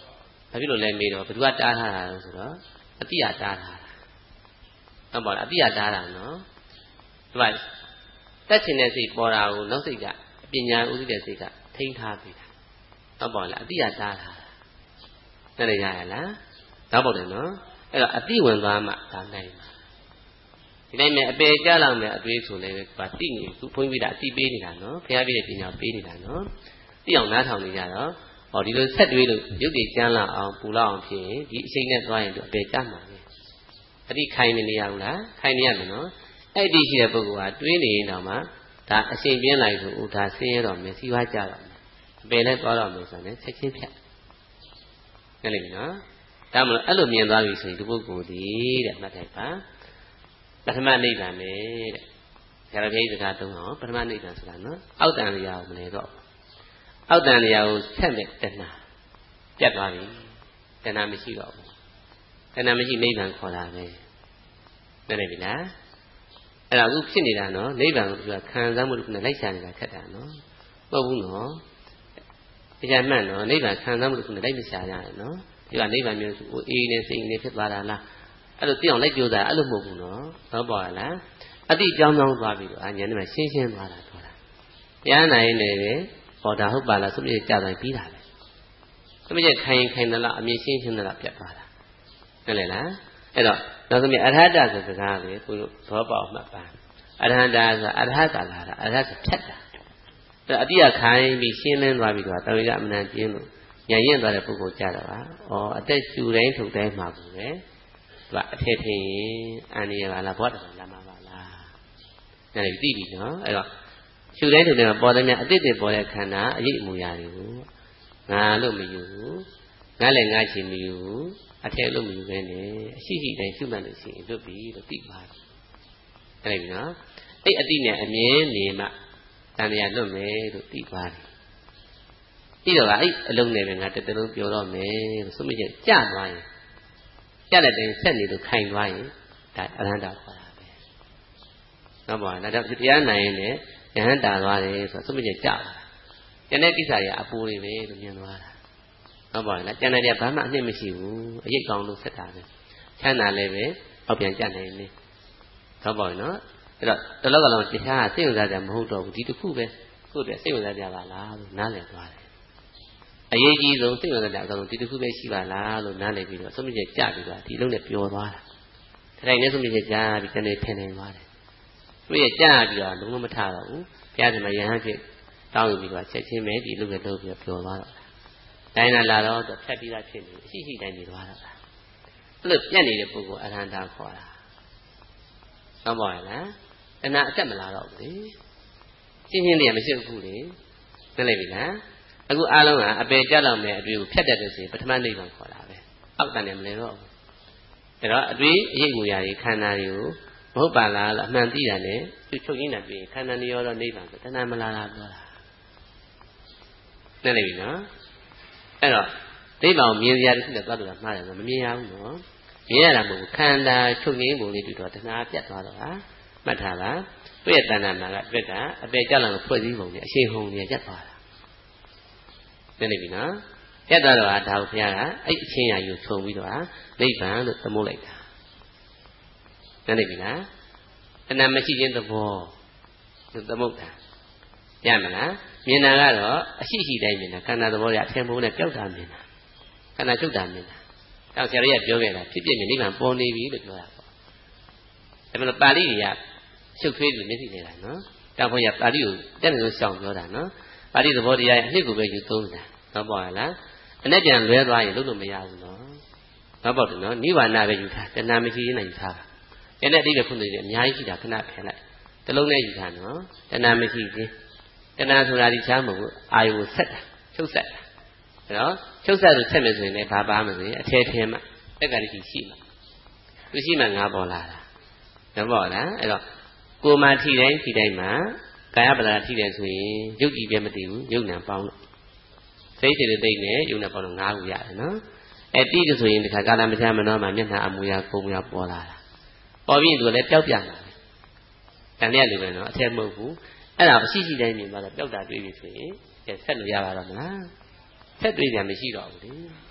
A: ဘာဖြစ်လို့လဲမေးတော့ဘယ်သူကတားထားတာလဲဆိုတော့အတိယတားထားတာဟုတ်ပါလားအတိယတားတာနော်ဒီမှာတက်ချင်တဲ့စိတ်ပေါ်တာကိုနောက်စိတ်ကပညာဥသိတဲ့စိတ်ကထိန်းထားပြီဟုတ်ပါလားအတိယတားထားတာနဲ့လည်းရရလားတော့ပေါ့တယ်နော်အဲ့တော့အတိဝင်သွားမှဒါနိုင်မှာဒီတိုင်းနဲ့အပေကြလောက်မယ်အတွေးဆိုလည်းပါတိနေသူဘုန်းကြီးကအတိပေးနေတာနော်ဖျားပြည့်တဲ့ပညာပေးနေတာနော်တိအောင်နားထောင်နေကြတော့ဟောဒီလိုဆက်တွေးလို့ရုပ်တည်ကျမ်းလာအောင်ပူလောက်အောင်ဖြစ်ရင်ဒီအချိန်နဲ့သွားရင်သူအပေကြမှာပဲအတိခိုင်နေရဘူးလားခိုင်နေရမယ်နော်အဲ့ဒီရှိတဲ့ပုဂ္ဂိုလ်ကတွေးနေရင်တော့မှဒါအချိန်ပြင်းလိုက်ဆိုဒါဆင်းရဲတော့မယ်စီးပွားကြတော့မယ်အပေနဲ့သွားတော့မယ်ဆိုရင်ဆက်ချင်းဖြတ်ဟုတ်လိမ့်မယ်နော်ဒါမှမဟုတ်အဲ့လိုမြင်သွားပြီဆိုရင်ဒီပုဂ္ဂိုလ်ဒီတဲ့မှတ်လိုက်ပါပထမနိဗ္ဗာန်ပဲတဲ့ဆရာတော်ဘုရားစကားသုံးအောင်ပထမနိဗ္ဗာန်ဆိုတာနော်အောက်တန်လျာကိုမလဲတော့အောက်တန်လျာကိုဆက်မဲ့တဏှာပြတ်သွားပြီတဏှာမရှိတော့ဘူးတဏှာမရှိနိဗ္ဗာန်ခေါ်တာပဲသိနေပြီလားအဲ့ဒါအခုဖြစ်နေတာနော်နိဗ္ဗာန်ကိုသူကခံစားမှုတစ်ခုနဲ့လိုက်ရှာနေတာခက်တာနော်မဟုတ်ဘူးနော်တရားမှန်နော်နိဗ္ဗာန်ခံစားမှုတစ်ခုနဲ့လိုက်မရှာရတယ်နော်ဒီကနိဗ္ဗာန်မျိုးဆိုအေးနေစိတ်နေဖြစ်သွားတာလားအဲ့လိုသိအောင်လိုက်ကြိုးစားအဲ့လိုမဟုတ်ဘူးနော်တော့ပါလားအတိကြောင်းကြောင်းသွားပြီးတော့ဉာဏ်နဲ့မှရှင်းရှင်းသွားတာပြောတာတရားနိုင်နေပဲဟောဒါဟုတ်ပါလားသူပြည့်ကြသွားပြီးတာပဲသူပြည့်ခိုင်သလားအမြင်ရှင်းသလားပြတ်သွားတာဟုတ်လေလားအဲ့တော့နောက်ဆုံးအရဟတဆိုစကားပဲကိုသောပေါက်မှတ်ပါအရဟတဆိုအရဟတလာတာအရဟတဆိုဖြတ်တာအဲ့အတိယခိုင်ပြီးရှင်းလင်းသွားပြီးတော့တော်ရအမှန်ကျင်းလို့ဉာဏ်ရင့်သွားတဲ့ပုဂ္ဂိုလ်ကြတော့ပါအသက်ရှူတိုင်းထုတ်တိုင်းမှာဘူးလေသူကအထက်ထင်အန္တရာယ်ပါလားဘောတော်လာမှာပါလားဒါလည်းသိပြီနော်အဲ့တော့ရှူတိုင်းထုတ်တိုင်းမှာပေါ်တယ်များအတိတ်တွေပေါ်တဲ့ခန္ဓာအရေးအမူအရာတွေကိုငါလို့မယူဘူးငါလည်းငါချင်မယူဘူးအထက်လို့မယူပဲနဲ့အရှိရှိတိုင်းရှုမှတ်လို့ရှိရင်လွတ်ပြီလို့သိပါတယ်အဲ့ဒီနော်အဲ့အတိနဲ့အမြင်နေမှတန်တရားလွတ်မယ်လို့သိပါတယ်ပြီးတော့အဲ့အလုံးနဲ့ပဲငါတစ်လုံးပြောတော့မယ်လို့ဆိုမြင်ကြသွားရင်ကြတဲ့တိုင်ဆက်နေလို့ခိုင်သွားရင်ဒါအရဟတခေါ်တာပဲနော်ပါဒါကြောင့်တရားနိုင်ရင်လည်းယဟန်တာသွားတယ်ဆိုဆိုမြင်ကြတာကျန်တဲ့ကိစ္စတွေအပူတွေပဲလို့မြင်သွားတာနော်ပါလားကျန်တဲ့တွေဘာမှအနှစ်မရှိဘူးအရေးကောင်းလို့ဆက်တာပဲချမ်းသာလည်းပဲအောက်ပြန်ကြနိုင်နေနော်ပါနော်အဲ့တော့တလောကလုံးတရားစိတ်ဝင်စားကြမဟုတ်တော့ဘူးဒီတစ်ခုပဲကိုယ့်အတွက်စိတ်ဝင်စားကြပါလားလို့နားလည်သွားတယ်အရေးကြီးဆုံးစိတ်ဝင်စားတဲ့အကောင်ဒီတစ်ခုပဲရှိပါလားလို့နားလည်ပြီးတော့ဆုံးဖြတ်ကြပြီးတော့ဒီလုံးနဲ့ပျော်သွားတာဒီတိုင်းနဲ့ဆုံးဖြတ်ကြပြီးတနေ့ထင်နေသွားတယ်သူရဲ့ကြားပြီးတော့လုံးဝမထတော့ဘူးဘုရားရှင်မယဟန်ဖြစ်တောင်းယူပြီးတော့ချက်ချင်းပဲဒီလုံးနဲ့လုံးပြီးတော့ပျော်သွားတော့တိုင်းလာတော့ဖြတ်ပြီးသားဖြစ်နေအရှိရှိတိုင်းနေသွားတော့အဲ့လိုပြတ်နေတဲ့ပုဂ္ဂိုလ်အရဟံတာခေါ်တာဟုတ်ပါရဲ့လားတဏှာအတက်မလာတော့ဘူးလေရှင်းရှင်းလေးမရှိဘူးလေသိလိုက်ပြီလားအခုအားလုံးကအပေကြတော့မယ်အတွေ့ကိုဖြတ်တတ်လို့ဆိုရင်ပထမနိဗ္ဗာန်ခေါ်တာပဲအောက်တန်တယ်မလဲတော့ဘူးဒါတော့အတွေ့အရေးကိုရာတွေခန္ဓာတွေကိုမဟုတ်ပါလားလို့အမှန်သိတာနဲ့သူချုပ်ရင်းနဲ့တွေ့ခန္ဓာနေရောတော့နိဗ္ဗာန်ဆိုတဏှာမလာတာပြောတာသိလိုက်ပြီနော်အဲ့တော့နိဗ္ဗာန်ကိုမြင်စရာတစ်ခုနဲ့သွားလို့မှားတယ်ဆိုမမြင်ရဘူးနော်မြင်ရတာမဟုတ်ဘူးခန္ဓာချုပ်ရင်းပုံလေးတွေ့တော့တဏှာပြတ်သွားတော့ဟာမှတ်ထားပါသူ့ရဲ့တဏှာမှာကတွေ့တာအပေကြလောက်ကိုဖွဲ့စည်းပုံနဲ့အရှိန်ဟုန်နဲ့ရက်သွားတာသိနေပြီနော်ရက်သွားတော့ဒါကိုဘုရားကအဲ့အချင်းရာယူခြုံပြီးတော့နိဗ္ဗာန်လို့သမုတ်လိုက်တာသိနေပြီလားတဏှာမရှိခြင်းသဘောလို့သမုတ်တာရမလားမြင်တာကတော့အရှိရှိတိုင်းမြင်တာခန္ဓာသဘောရအထင်ဖို့နဲ့ကြောက်တာမြင်တာခန္ဓာကြောက်တာမြင်တာအဲဆရာကြီးကပြောခဲ့တာဖြစ်ဖြစ်မြင်နိဗ္ဗာန်ပေါ်နေပြီလို့ပြောတာပေါ့ဒါပေမဲ့ပါဠိတွေကရှုပ်ထွေးပြီးမျက်စိနေတာနော်တောင်ဘုရားပါဠိကိုတက်နေလို့ရှောင်ပြောတာနော်ပါဠိသဘောတရားရဲ့အနှစ်ကိုပဲယူသုံးတာတော့ပေါ့လားအနဲ့ပြန်လွဲသွားရင်လုပ်လို့မရဘူးနော်တော့ပေါ့တယ်နော်နိဗ္ဗာန်ပဲယူထားတဏှာမရှိရင်ယူထားကျန်တဲ့အတိတ်ကခုနေတယ်အများကြီးရှိတာခဏဖယ်လိုက်တလုံးနဲ့ယူထားနော်တဏှာမရှိခြင်းတဏှာဆိုတာဒီချမ်းမဟုတ်အာယုကိုဆက်တာချုပ်ဆက်တာအဲ့တော့ချုပ်ဆက်လို့ဆက်မယ်ဆိုရင်လည်းဘာပါမလဲအထဲထဲမှာတက်ကလေးရှိမှာသူရှိမှငါပေါ်လာတာတော့ပေါ့လားအဲ့တော့ကိုယ်မှထိတိုင်းမှာကာယပဒါထိတယ်ဆိုရင်ရုပ်ကြည့်ပြမသိဘူးယုံနာပေါင်းလို့စိတ်စိတ်တိတ်နဲ့ယုံနာပေါင်းလို့၅ခုရတယ်နော်အဲ့တိတယ်ဆိုရင်ဒီခါကာလမချမ်းမနှောမှာမျက်နှာအမူအရာကိုယ်မူအရာပေါ်လာတာပေါ်ပြီးသူလည်းပျောက်ပြလာတယ်တန်ရလူပဲနော်အထက်မဟုတ်ဘူးအဲ့ဒါအရှိရှိတိုင်းမြင်သွားတော့ပျောက်တာတွေ့ပြီဆိုရင်ဆက်လို့ရပါတော့မလားဆက်တွေ့ကြမရှိတော့ဘူးလေ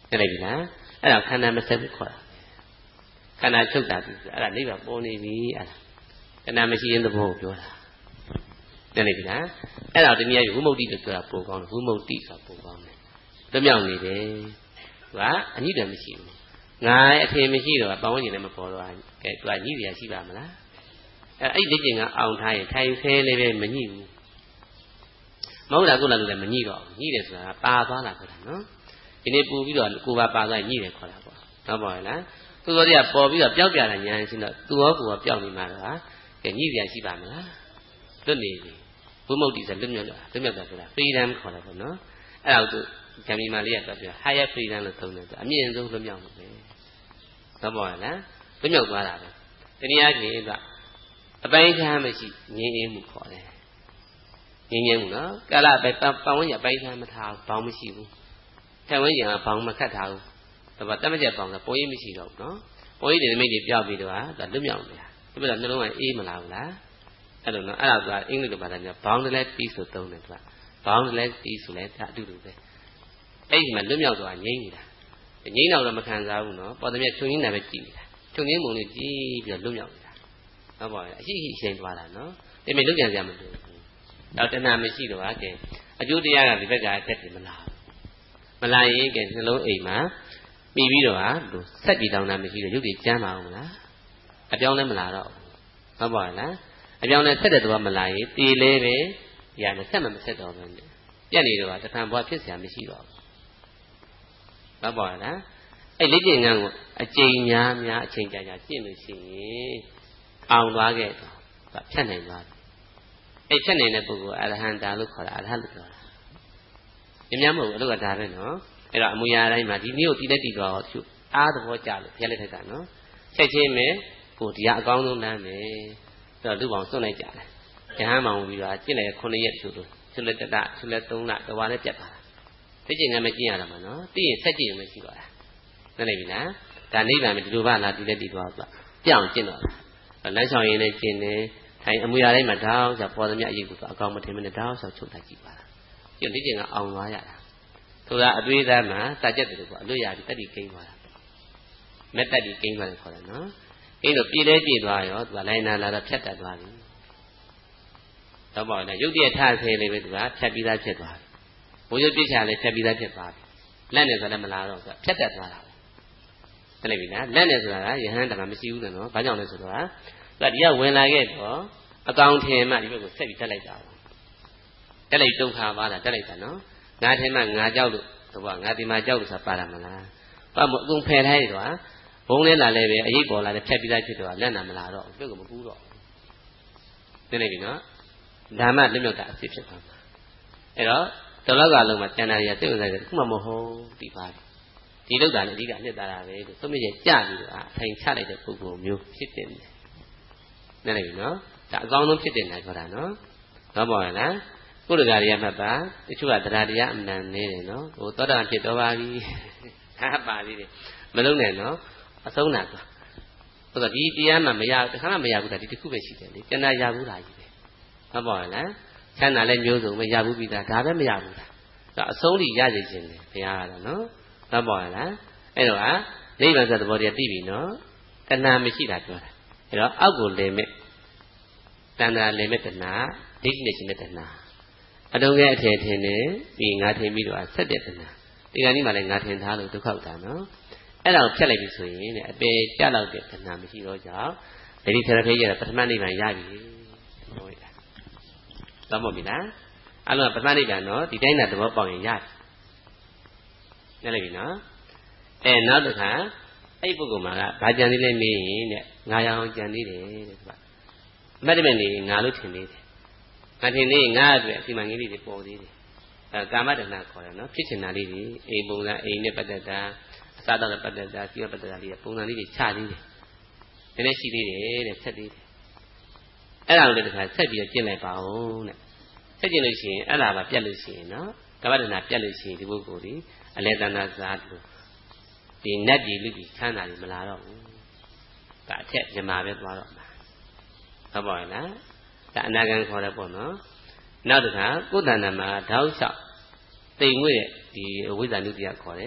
A: အဲ့ဒါပြီလားအဲ့ဒါခန္ဓာမဆက်ဘူးခေါ်တာခန္ဓာချုပ်တာပြီအဲ့ဒါနိဗ္ဗာန်ပေါ်နေပြီအဲ့ဒါခန္ဓာမရှိရင်သဘောကိုပြောတာသိနေပြီလားအဲ့ဒါတနည်းဝိမု ക്തി လို့ပြောတာပိုကောင်းတယ်ဝိမု ക്തി ဆိုတာပိုကောင်းတယ်တွမြောက်နေတယ်သူကအညိတယ်မရှိဘူးငါအထင်မရှိတော့ပတ်ဝန်းကျင်လည်းမပေါ်တော့ကဲသူကညိရရှိပါမလားအဲ့လက်ကျင်ကအောင်ထားရင်ထိုင်ဆဲလေးပဲမညိဘူးမဟုတ်လားကိုယ်လည်းလည်းမညိတော့ညိတယ်ဆိုတာပါသွားတာဆိုတာနော်ဒီနေ့ပူပြီးတော့ကိုယ်ပါပါသွားညိတယ်ခေါ်တာပေါ့ဟုတ်ပါရဲ့လားသူတို့တွေကပေါ်ပြီးတော့ပျောက်ပြတာညာရှင်တော့သူရောကိုယ်ရောပျောက်နေမှာတော့ကဲညိရရှိပါမလားလွတ်နေပြီဝိမု ക്തി ဆိုလွတ်မြောက်တာဆိုတာ freedom ခေါ်တာပေါ့နော်အဲ့ဒါကိုဂျမ်မီမာလေးကပြော higher freedom လို့သုံးတယ်ဆိုအမြင့်ဆုံးလွတ်မြောက်မှုပဲဟုတ်ပါရဲ့လားလွတ်မြောက်သွားတာပဲတနည်းအားဖြင့်ကအပိုင်းခြားမရှိငြင်းငြင်းမှုခေါ်တယ်ငြင်းငြင်းမှုနော်ကာလပဲပတ်ဝန်းကျင်အပိုင်းခြားမထားဘူးဘောင်းမရှိဘူးထက်ဝန်းကျင်ကဘောင်းမခတ်ထားဘူးဒါပေမဲ့တတ်မကျက်ဘောင်းကပုံရိပ်မရှိတော့ဘူးနော်ပုံရိပ်တွေမိတ်တွေပြောက်ပြီးတော့လွတ်မြောက်နေတာဒီလိုနှလုံးကအေးမလာဘူးလားအဲ့လိုနော်အဲ့ဒါကအင်္ဂလိပ်လိုဘာသာပြောဘောင်းလည်းပြီးဆိုသုံးတယ်သူကဘောင်းလည်းပြီးဆိုလဲဒါအတူတူပဲအဲ့ဒီမှာလွတ်မြောက်သွားငြိမ့်နေတာငြိမ့်တော့မခံစားဘူးနော်ပေါ်တယ်မြတ်ချုပ်ရင်းတာပဲကြည့်နေတာချုပ်ရင်းပုံလေးကြည့်ပြီးတော့လွတ်မြောက်နေတာဟုတ်ပါရဲ့အရှိရှိသွားတာနော်ဒီမဲ့လွတ်ကြံစရာမလိုဘူးတော့တဏှာမရှိတော့ကဲအကျိုးတရားကဒီဘက်ကတက်တယ်မလားမလာရင်ကဲနှလုံးအိမ်မှာပြီးပြီးတော့လူဆက်ကြည့်တောင်းတာမရှိတော့ရုပ်တွေကျမ်းပါအောင်မလားအပြောင်းလဲမလာတော့ဟုတ်ပါလားအပြောင်းလဲဆက်တဲ့သူကမလာရင်တေလဲပဲညာနဲ့ဆက်မဆက်တော့ဘူးပြက်နေတော့တခါဘွားဖြစ်เสียမရှိတော့ဘူးဟုတ်ပါလားအဲ့လက်ကျင်ကန်းကိုအကျိန်များအချိန်ကြာကျင့်လို့ရှိရင်အောင်သွားခဲ့တော့ဖြတ်နိုင်သွားတယ်အဲ့ဖြတ်နိုင်တဲ့ပုဂ္ဂိုလ်အရဟံတာလို့ခေါ်တာအရဟတ်လို့ခေါ်တာမြင်များမဟုတ်ဘူးအဲ့လိုကဒါပဲနော်အဲ့တော့အမူအရာတိုင်းမှာဒီနည်းကိုတည်တဲ့တည်သွားတော့သူအားသဘောကျလို့ဘုရားလက်ထက်ကနော်ချက်ချင်းပဲကိုဒီကအကောင်းဆုံးလမ်းပဲအဲ့တော့လူပေါင်းစွန့်လိုက်ကြတယ်ယဟန်မောင်ပြီးတော့ကျင့်လိုက်9ရက်ချို့လို့ချို့လက်တတချို့လက်3လတဝါနဲ့ပြတ်သွားတာသိကျင်ကမ်းမကျင့်ရတာမှာနော်ပြီးရင်ဆက်ကျင့်ရင်မရှိတော့တာသိနေပြီလားဒါနိဗ္ဗာန်ပဲဒီလိုပါလားဒီလက်တည်သွားဆိုပြောင်းကျင့်တော့တာလမ်းဆောင်ရင်းနဲ့ကျင့်တယ်ထိုင်အမူအရာတိုင်းမှာတောင်းဆိုပေါ်သမျှအရေးကိုအကောင်မထင်မနဲ့တောင်းဆိုချုပ်လိုက်ကြည့်ပါလားကျင့်ဒီကျင့်ကအောင်သွားရတာဆိုတာအတွေးသားမှာစကြက်တယ်ပေါ့အလွတ်ရပြီးတက်တီကိန်းသွားတာမက်တက်တီကိန်းသွားတယ်ခေါ်တယ်နော်ကိန်းတော့ပြည်လဲကြည့်သွားရောသူကလိုင်းနာလာတော့ဖြတ်တတ်သွားပြီတော့ပေါ့လေရုပ်တရက်ထဆဲလေးပဲသူကဖြတ်ပြီးသားဖြစ်သွားပြီဘိုးရုပ်ပြစ်ချလည်းဖြတ်ပြီးသားဖြစ်သွားပြီလက်နဲ့ဆိုလည်းမလာတော့ဆိုဖြတ်တတ်သွားတာသိနေပြီလားလက်နဲ့ဆိုတာကယဟန်တမမရှိဘူးနော်ဘာကြောင့်လဲဆိုတော့သူကဒီကဝင်လာခဲ့တော့အကောင်ထင်မှဒီဘက်ကိုဆက်ပြီးတက်လိုက်တာတက်လိုက်ဒုက္ခပါတာတက်လိုက်တာနော်ငါထင်မှငါကြောက်လို့သူကငါဒီမှာကြောက်လို့ဆိုတာပါတာမလားဘာမို့အကုန်ဖယ်ထားရတော့ဘုံလဲလာလဲပဲအရေးပေါ်လာတယ်ဖြတ်ပြီးသားဖြစ်တော့လက်နာမလာတော့ဘယ်ကိုမကူးတော့သိနေပြီနော်ဒါမှလွတ်မြောက်တာအဖြစ်ဖြစ်သွားမှာအဲ့တော့တလောကလုံးမှာကျန်တာတွေကစိတ်ဝင်စားတယ်ခုမှမဟုတ်ဒီပါဒီလောက်တာနဲ့အဓိကအနှစ်သာရပဲလို့သုံးမြင့်ကြပြီးတော့အထိုင်ချလိုက်တဲ့ပုဂ္ဂိုလ်မျိုးဖြစ်တယ်သိနေပြီနော်ဒါအကောင်းဆုံးဖြစ်တယ်လားပြောတာနော်တော့ပါရဲ့လားကိုယ်တကာတွေကမှတ်ပါတချို့ကတရားတရားအမှန်နေတယ်နော်ဟိုသောတာဖြစ်တော့ပါပြီဟာပါသေးတယ်မလုံးနဲ့နော်အဆုံးတာဆိုတော့ဒီတရားမှမရတခါမှမရဘူးဒါဒီတစ်ခုပဲရှိတယ်လေကျန်တာရဘူးလားကြီးပဲဟုတ်ပါရဲ့လားချမ်းသာလည်းမျိုးစုံပဲရဘူးပြီးသားဒါပဲမရဘူးလားဒါအဆုံးထိရစေခြင်းလေဘုရားကတော့နော်ဟုတ်ပါရဲ့လားအဲ့တော့နိဗ္ဗာန်ဆိုတဲ့သဘောတရားသိပြီနော်တဏှာမရှိတာပြောတာအဲ့တော့အောက်ကိုလေမဲ့တဏှာလေမဲ့တဏှာဒိဋ္ဌိနဲ့ရှင်တဲ့တဏှာအတုံးရဲ့အထည်ထင်နေပြီးငါထင်ပြီးတော့ဆက်တဲ့တဏှာဒီကနေ့မှလည်းငါထင်ထားလို့ဒုက္ခဥတာနော်အဲ့ဒါကိုဖြတ်လိုက်ပြီဆိုရင်အပေကြလောက်တဲ့တဏှာမရှိတော့ကြောင့်ဒီသရဖေးရပထမနိဗ္ဗာန်ရပြီဟုတ်ရဲ့တော့မဟုတ်ပြီလားအဲ့လိုပထမနိဗ္ဗာန်နော်ဒီတိုင်းသာသဘောပေါက်ရင်ရတယ်နားလည်ပြီနော်နောက်တစ်ခါအဲ့ပုဂ္ဂိုလ်မှာကဘာကြံသေးလဲမေးရင်တဲ့ငါရအောင်ကြံသေးတယ်တဲ့သူကအမတ်တမဲ့နေငါလို့ထင်သေးတယ်ငါထင်သေးငါအတွက်အစီမံကိန်းလေးတွေပေါ်သေးတယ်ကာမတဏ္ဍခေါ်တယ်နော်ဖြစ်ချင်တာလေးတွေအိမ်ပုံစံအိမ်နဲ့ပတ်သက်တာအစားတောက်နဲ့ပတ်သက်တာစီးပွားပတ်သက်တာလေးပုံစံလေးတွေချသေးတယ်နည်းနည်းရှိသေးတယ်တဲ့ဆက်သေးတယ်အဲ့ဒါကိုလည်းတစ်ခါဆက်ပြီးကျင့်လိုက်ပါဦးတဲ့ဆက်ကျင့်လို့ရှိရင်အဲ့ဒါပါပြတ်လို့ရှိရင်နော်ကာမတဏ္ဍပြတ်လို့ရှိရင်ဒီပုဂ္ဂိုလ်ဒီအလေတဏ္ဍစားလို့ဒီနတ်ပြည်လူပြည်ချမ်းသာတယ်မလာတော့ဘူးဒါအထက်မြမာပဲသွားတော့မှာဟုတ်ပါရဲ့လားဒါအနာဂံခေါ်တယ်ပေါ့နော်နောက်တစ်ခါကိုယ်တဏ္ဍမှာဓာတ်လျှောက်တိမ်ငွေ့တဲ့ဒီဝိဇ္ဇာနုတ္တိယခေါ်တယ်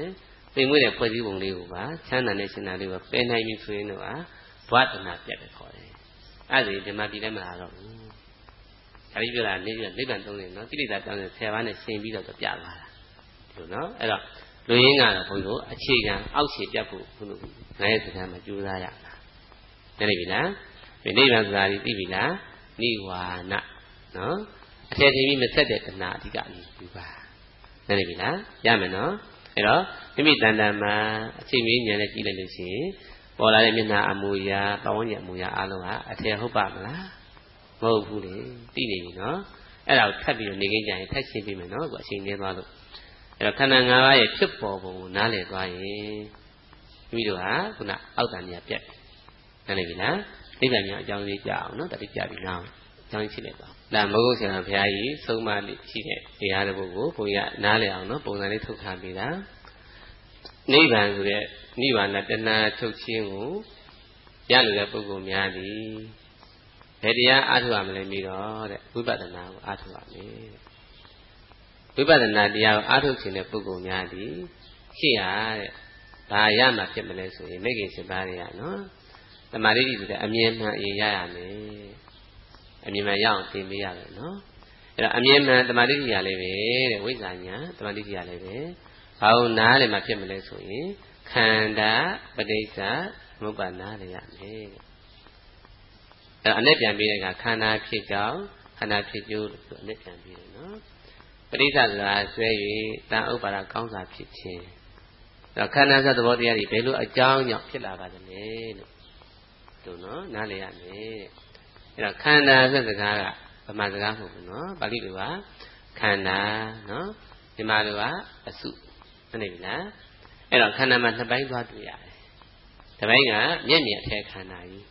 A: သိမွေးတဲ့ဖွဲ့စည်းပုံလေးကိုပါချမ်းသာတဲ့ရှင်သာလေးကိုပယ်နိုင်ပြီဆိုရင်တော့ဘဝတဏှာပြတ်တယ်ခေါ်တယ်အဲ့ဒါဒီမှာပြည်လည်းမလာတော့ဘူးဒါပြီးပြောတာနေပြီးနိဗ္ဗာန်သုံးတယ်နော်ကိလေသာတောင်းတယ်10ပါးနဲ့ရှင်ပြီးတော့ပြသွားတာဒီလိုနော်အဲ့တော့လူရင်းကတော့ဘုန်းကြီးတို့အခြေခံအောက်ခြေပြတ်ဖို့ဘုန်းကြီးတို့ငါရဲ့စကားမှာကြိုးစားရတာသိပြီလားဒီနိဗ္ဗာန်ဆိုတာသိပြီလားနိဝါနနော်အထက်ကြီးမဆက်တဲ့တဏှာအဓိကအရေးပြုပါသိပြီလားရမယ်နော်အဲ့တော့မိမိတန်တန်မှာအချိန်မီဉာဏ်နဲ့ကြည့်လိုက်လို့ရှိရင်ပေါ်လာတဲ့မျက်နှာအမူအရာပဝန်းကျင်အမူအရာအလုံးဟာအထက်ဟုတ်ပါမလားမဟုတ်ဘူးလေသိနေပြီနော်အဲ့ဒါကိုထပ်ပြီးတော့နေခင်းကြရင်ထပ်ရှင်းပြမယ်နော်အခုအချိန်နည်းသွားလို့အဲ့တော့ခန္ဓာ၅ပါးရဲ့ဖြစ်ပေါ်ပုံကိုနားလည်သွားရင်မိမိတို့ဟာခုနအောက်တန်ကြီးပြတ်နားလည်ပြီလားနိဗ္ဗာန်မြောက်အကြောင်းလေးကြအောင်နော်တတိကြပြီလားအကြောင်းရှိလိုက်ပါဒါမဟုတ်ဆရာဘုရားကြီးဆုံးမရှိတဲ့တရားတစ်ခုကိုဘုရားနားလည်အောင်နော်ပုံစံလေးထုတ်ထားပေးတာနိဗ္ဗာန်ဆိုတဲ့နိဗ္ဗာန်တဏှာချုပ်ခြင်းကိုရလို့တဲ့ပုဂ္ဂိုလ်များသည်ဘယ်တရားအားထုတ်ရမလဲပြီးတော့တဲ့ဝိပဿနာကိုအားထုတ်ရမယ်ဝိပဿနာတရားကိုအားထုတ်ခြင်းတဲ့ပုဂ္ဂိုလ်များသည်ရှေ့ရတဲ့ဘာရမှဖြစ်မလဲဆိုရင်မိခင်7ပါးတွေရနော်တမာတိဆိုတဲ့အမြင်မှန်အရင်ရရမယ်အမြင်မှန်ရအောင်သင်ပေးရတယ်နော်အဲ့တော့အမြင်မှန်တမာတိရလည်းပဲတဲ့ဝိဇ္ဇာညာတမာတိရလည်းပဲဘာလို့နားလည်းမှဖြစ်မလဲဆိုရင်ခန္ဓာပဋိစ္စသမုပ္ပါနားလည်းရမယ်အဲ့အနဲ့ပြန်ပြီးတဲ့အခါခန္ဓာဖြစ်ကြောင်းခန္ဓာဖြစ်ကျိုးလို့ဆိုအနဲ့ပြန်ပြီးတယ်နော်ပဋိစ္စဆိုတာဆွဲ၍တန်ဥပ္ပါဒကောင်းစာဖြစ်ခြင်းအဲ့ခန္ဓာဆိုသဘောတရားတွေဘယ်လိုအကြောင်းကြောင့်ဖြစ်လာပါသလဲလို့တို့နော်နားလည်ရမယ်အဲ့တော့ခန္ဓာဆိုစကားကဗမာစကားမဟုတ်ဘူးနော်ပါဠိလိုကခန္ဓာနော်မြန်မာလိုကအစုမနေပြီလားအဲ့တော့ခန္ဓာမှာနှစ်ပိုင်းသွားတွေ့ရတယ်တစ်ပိုင်းကမျက်မြင်အထက်ခန္ဓာကြီး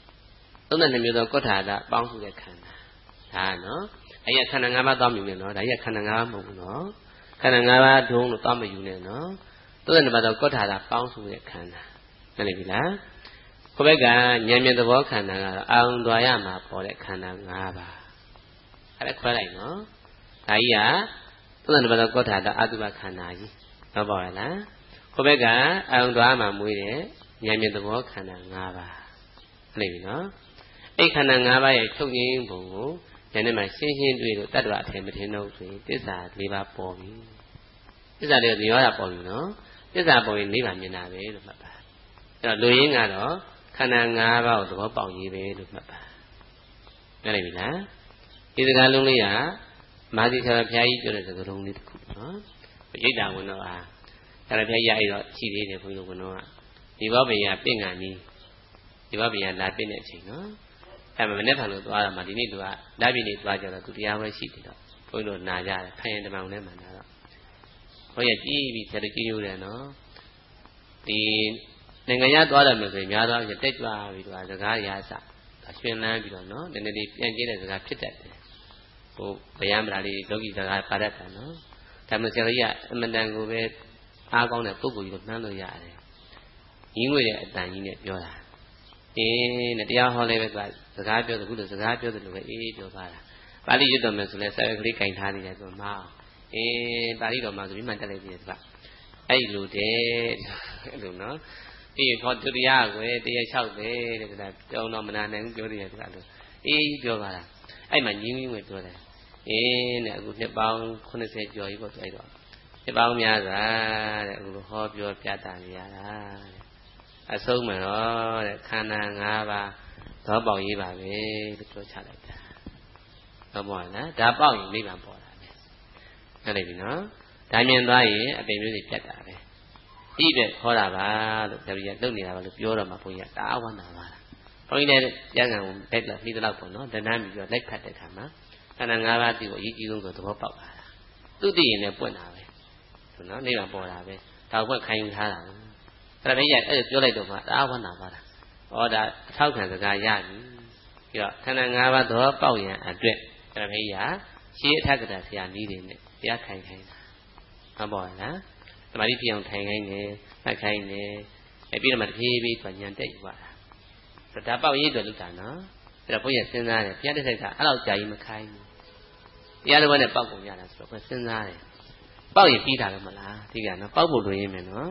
A: 32မျိုးသောကောဋ္ဌာတပေါင်းစုတဲ့ခန္ဓာဒါနော်အဲ့ရခန္ဓာ၅ပါးသွားမြင်နေနော်ဒါကြီးကခန္ဓာ၅ပါးမဟုတ်ဘူးနော်ခန္ဓာ၅ပါးဒုံလို့သွားမယူနဲ့နော်32ပါးသောကောဋ္ဌာတပေါင်းစုတဲ့ခန္ဓာမနေပြီလားကိုယ့်ဘက်ကဉာဏ်မြင်သဘောခန္ဓာကတော့အာရုံတော်ရမှာပေါ်တဲ့ခန္ဓာ၅ပါးအဲ့ဒါခွဲလိုက်နော်ဒါကြီးက32ပါးသောကောဋ္ဌာတအတုပခန္ဓာကြီးတော့ပေါ်ရလားကိုယ့်ဘက်ကအာရုံတော်ရမှာမွေးတဲ့ဉာဏ်မြင်သဘောခန္ဓာ၅ပါးနေပြီနော်အဲ့ခန္ဓာ၅ပါးရဲ့ချုပ်ငြိမ်းပုံကိုဉာဏ်နဲ့မှရှင်းရှင်းတွေ့လို့တတ္တဝအထင်မထင်တော့ဆိုရင်သစ္စာ၄ပါးပေါ်ပြီသစ္စာတွေဇေယောတာပေါ်ပြီနော်သစ္စာပေါ်ရင်နိဗ္ဗာန်မြင်တာပဲလို့မှတ်ပါအဲ့တော့လူရင်းကတော့ခန္ဓာ၅ပါးကိုသဘောပေါက်ရေးပဲလို့မှတ်ပါနားလည်ပြီလားဒီစကားလုံးလေးကမာသီဆရာဘုရားကြီးပြောတဲ့စကားလုံးလေးတစ်ခုနော်ရိတ်တာဝင်တော့ဆရာဘုရားကြီးအဲ့တော့ရှိသေးတယ်ဘုန်းကြီးတို့ကတော့ဒီဘောပင်ရပြင့်ငံကြီးဒီဘောပင်ရလာပြင့်တဲ့အချိန်နော်အဲ့မှာမနေ့ကလို့သွားတာမှဒီနေ့သူကလာပြည့်နေသွားကြတော့သူတရားပဲရှိတယ်တော့ဘုန်းကြီးတို့နာကြတယ်ဖိုင်တမောင်နဲ့မှန်တာတော့ဘုန်းကြီးကြီးပြီးဆရာတို့ကြီးညိုတယ်နော်ဒီနိုင်ငံရသွားတယ်လို့ဆိုရင်များသောအားဖြင့်တက်ကြွပြီးတော့စကားရာစရွှင်လန်းပြီးတော့နော်နည်းနည်းလေးပြန်ကျင်းတဲ့စကားဖြစ်တတ်တယ်ဟိုဗျာမလားလေးလောကီစကားပါတတ်တာနော်ဒါမှဆရာကြီးကအမတန်ကိုပဲအားကောင်းတဲ့ပုဂ္ဂိုလ်ကြီးလို့နှမ်းလို့ရတယ်ညီးငွေတဲ့အတန်ကြီးနဲ့ပြောတာနဲ့တရားဟောလဲပဲသူကစကားပြောတယ်ခုလိုစကားပြောတယ်လို့ပဲအေးပြောပါတာပါဠိရွတ်တော်မယ်ဆိုလဲစာရွက်ကလေးကင်ထားနေတယ်ဆိုမအောင်ပါဠိတော်မှာဆိုပြီးမှတက်လိုက်ပြီသူကအဲ့လိုတဲ့အဲ့လိုနော်ပြီးတော့သူတရားကွယ်တရားလျှောက်တယ်တဲ့ကွာတောင်းတော့မနာနိုင်ဘူးပြောတယ်ကွာလို့အေးပြောပါလားအဲ့မှာညီးငွေပြောတယ်တဲ့အခုနှစ်ပေါင်း80ကျော်ကြီးပေါ့အဲ့တော့နှစ်ပေါင်းများစွာတဲ့အခုဟောပြောပြတာနေရတာတဲ့အဆုံးမှာတော့တဲ့ခန္ဓာ၅ပါးသောပေါက်ရေးပါပဲလို့ပြောချလိုက်တာတော့ပေါ့နော်ဒါပေါက်ရင်နိဗ္ဗာန်ပေါ်တာပဲဟုတ်တယ်ပြီနော်ဒါမြင်သွားရင်အပင်မျိုးတွေပြတ်တာပဲဒီပဲခေါ်တာပါလို့တပည့်ကလုပ်နေတာပါလို့ပြောတော့မှဘုန်းကြီးကတအားဝမ်းသာပါလားဘုန်းကြီးလည်းကျမ်းဂန်ကိုလိုက်လို့ပြီးတော့ပေါ့နော်တဏှာပြီးတော့လိုက်ဖတ်တဲ့ခါမှာခန္ဓာ၅ပါးသိဖို့အရေးကြီးဆုံးဆိုသဘောပေါက်ပါလားသူသိရင်လည်းပွင့်တာပဲဆိုနော်နိဗ္ဗာန်ပေါ်တာပဲဒါကိုခံယူထားတာပဲအဲ့ဒါပဲအဲ့ဒါပြောလိုက်တော့မှတအားဝမ်းသာပါလားဩဒါအထောက်ခံစကားရပြီပြီးတော့ခန္ဓာ၅ပါးသဘောပေါက်ရန်အတွက်အဲ့ဒါပဲရှင်းအထက်ကတာဆရာနည်းတွေနဲ့တရားခိုင်ခိုင်းတာဟုတ်ပါလားသမာဓိပြအောင်ထိုင်ခိုင်းတယ်မှတ်ခိုင်းတယ်ပြီးတော့မှတဖြည်းဖြည်းသူညံတက်ယူပါတာဒါပေါက်ရေးအတွက်လုပ်တာနော်အဲ့တော့ဘုရားစဉ်းစားတယ်ဘုရားတစ်ခါကအဲ့လောက်ကြာကြီးမခိုင်းဘူးတရားတော်နဲ့ပေါက်ကုန်ရတာဆိုတော့ဘုရားစဉ်းစားတယ်ပေါက်ရင်ပြီးတာလည်းမလားဒီကနော်ပေါက်ဖို့လိုရင်းမယ်နော်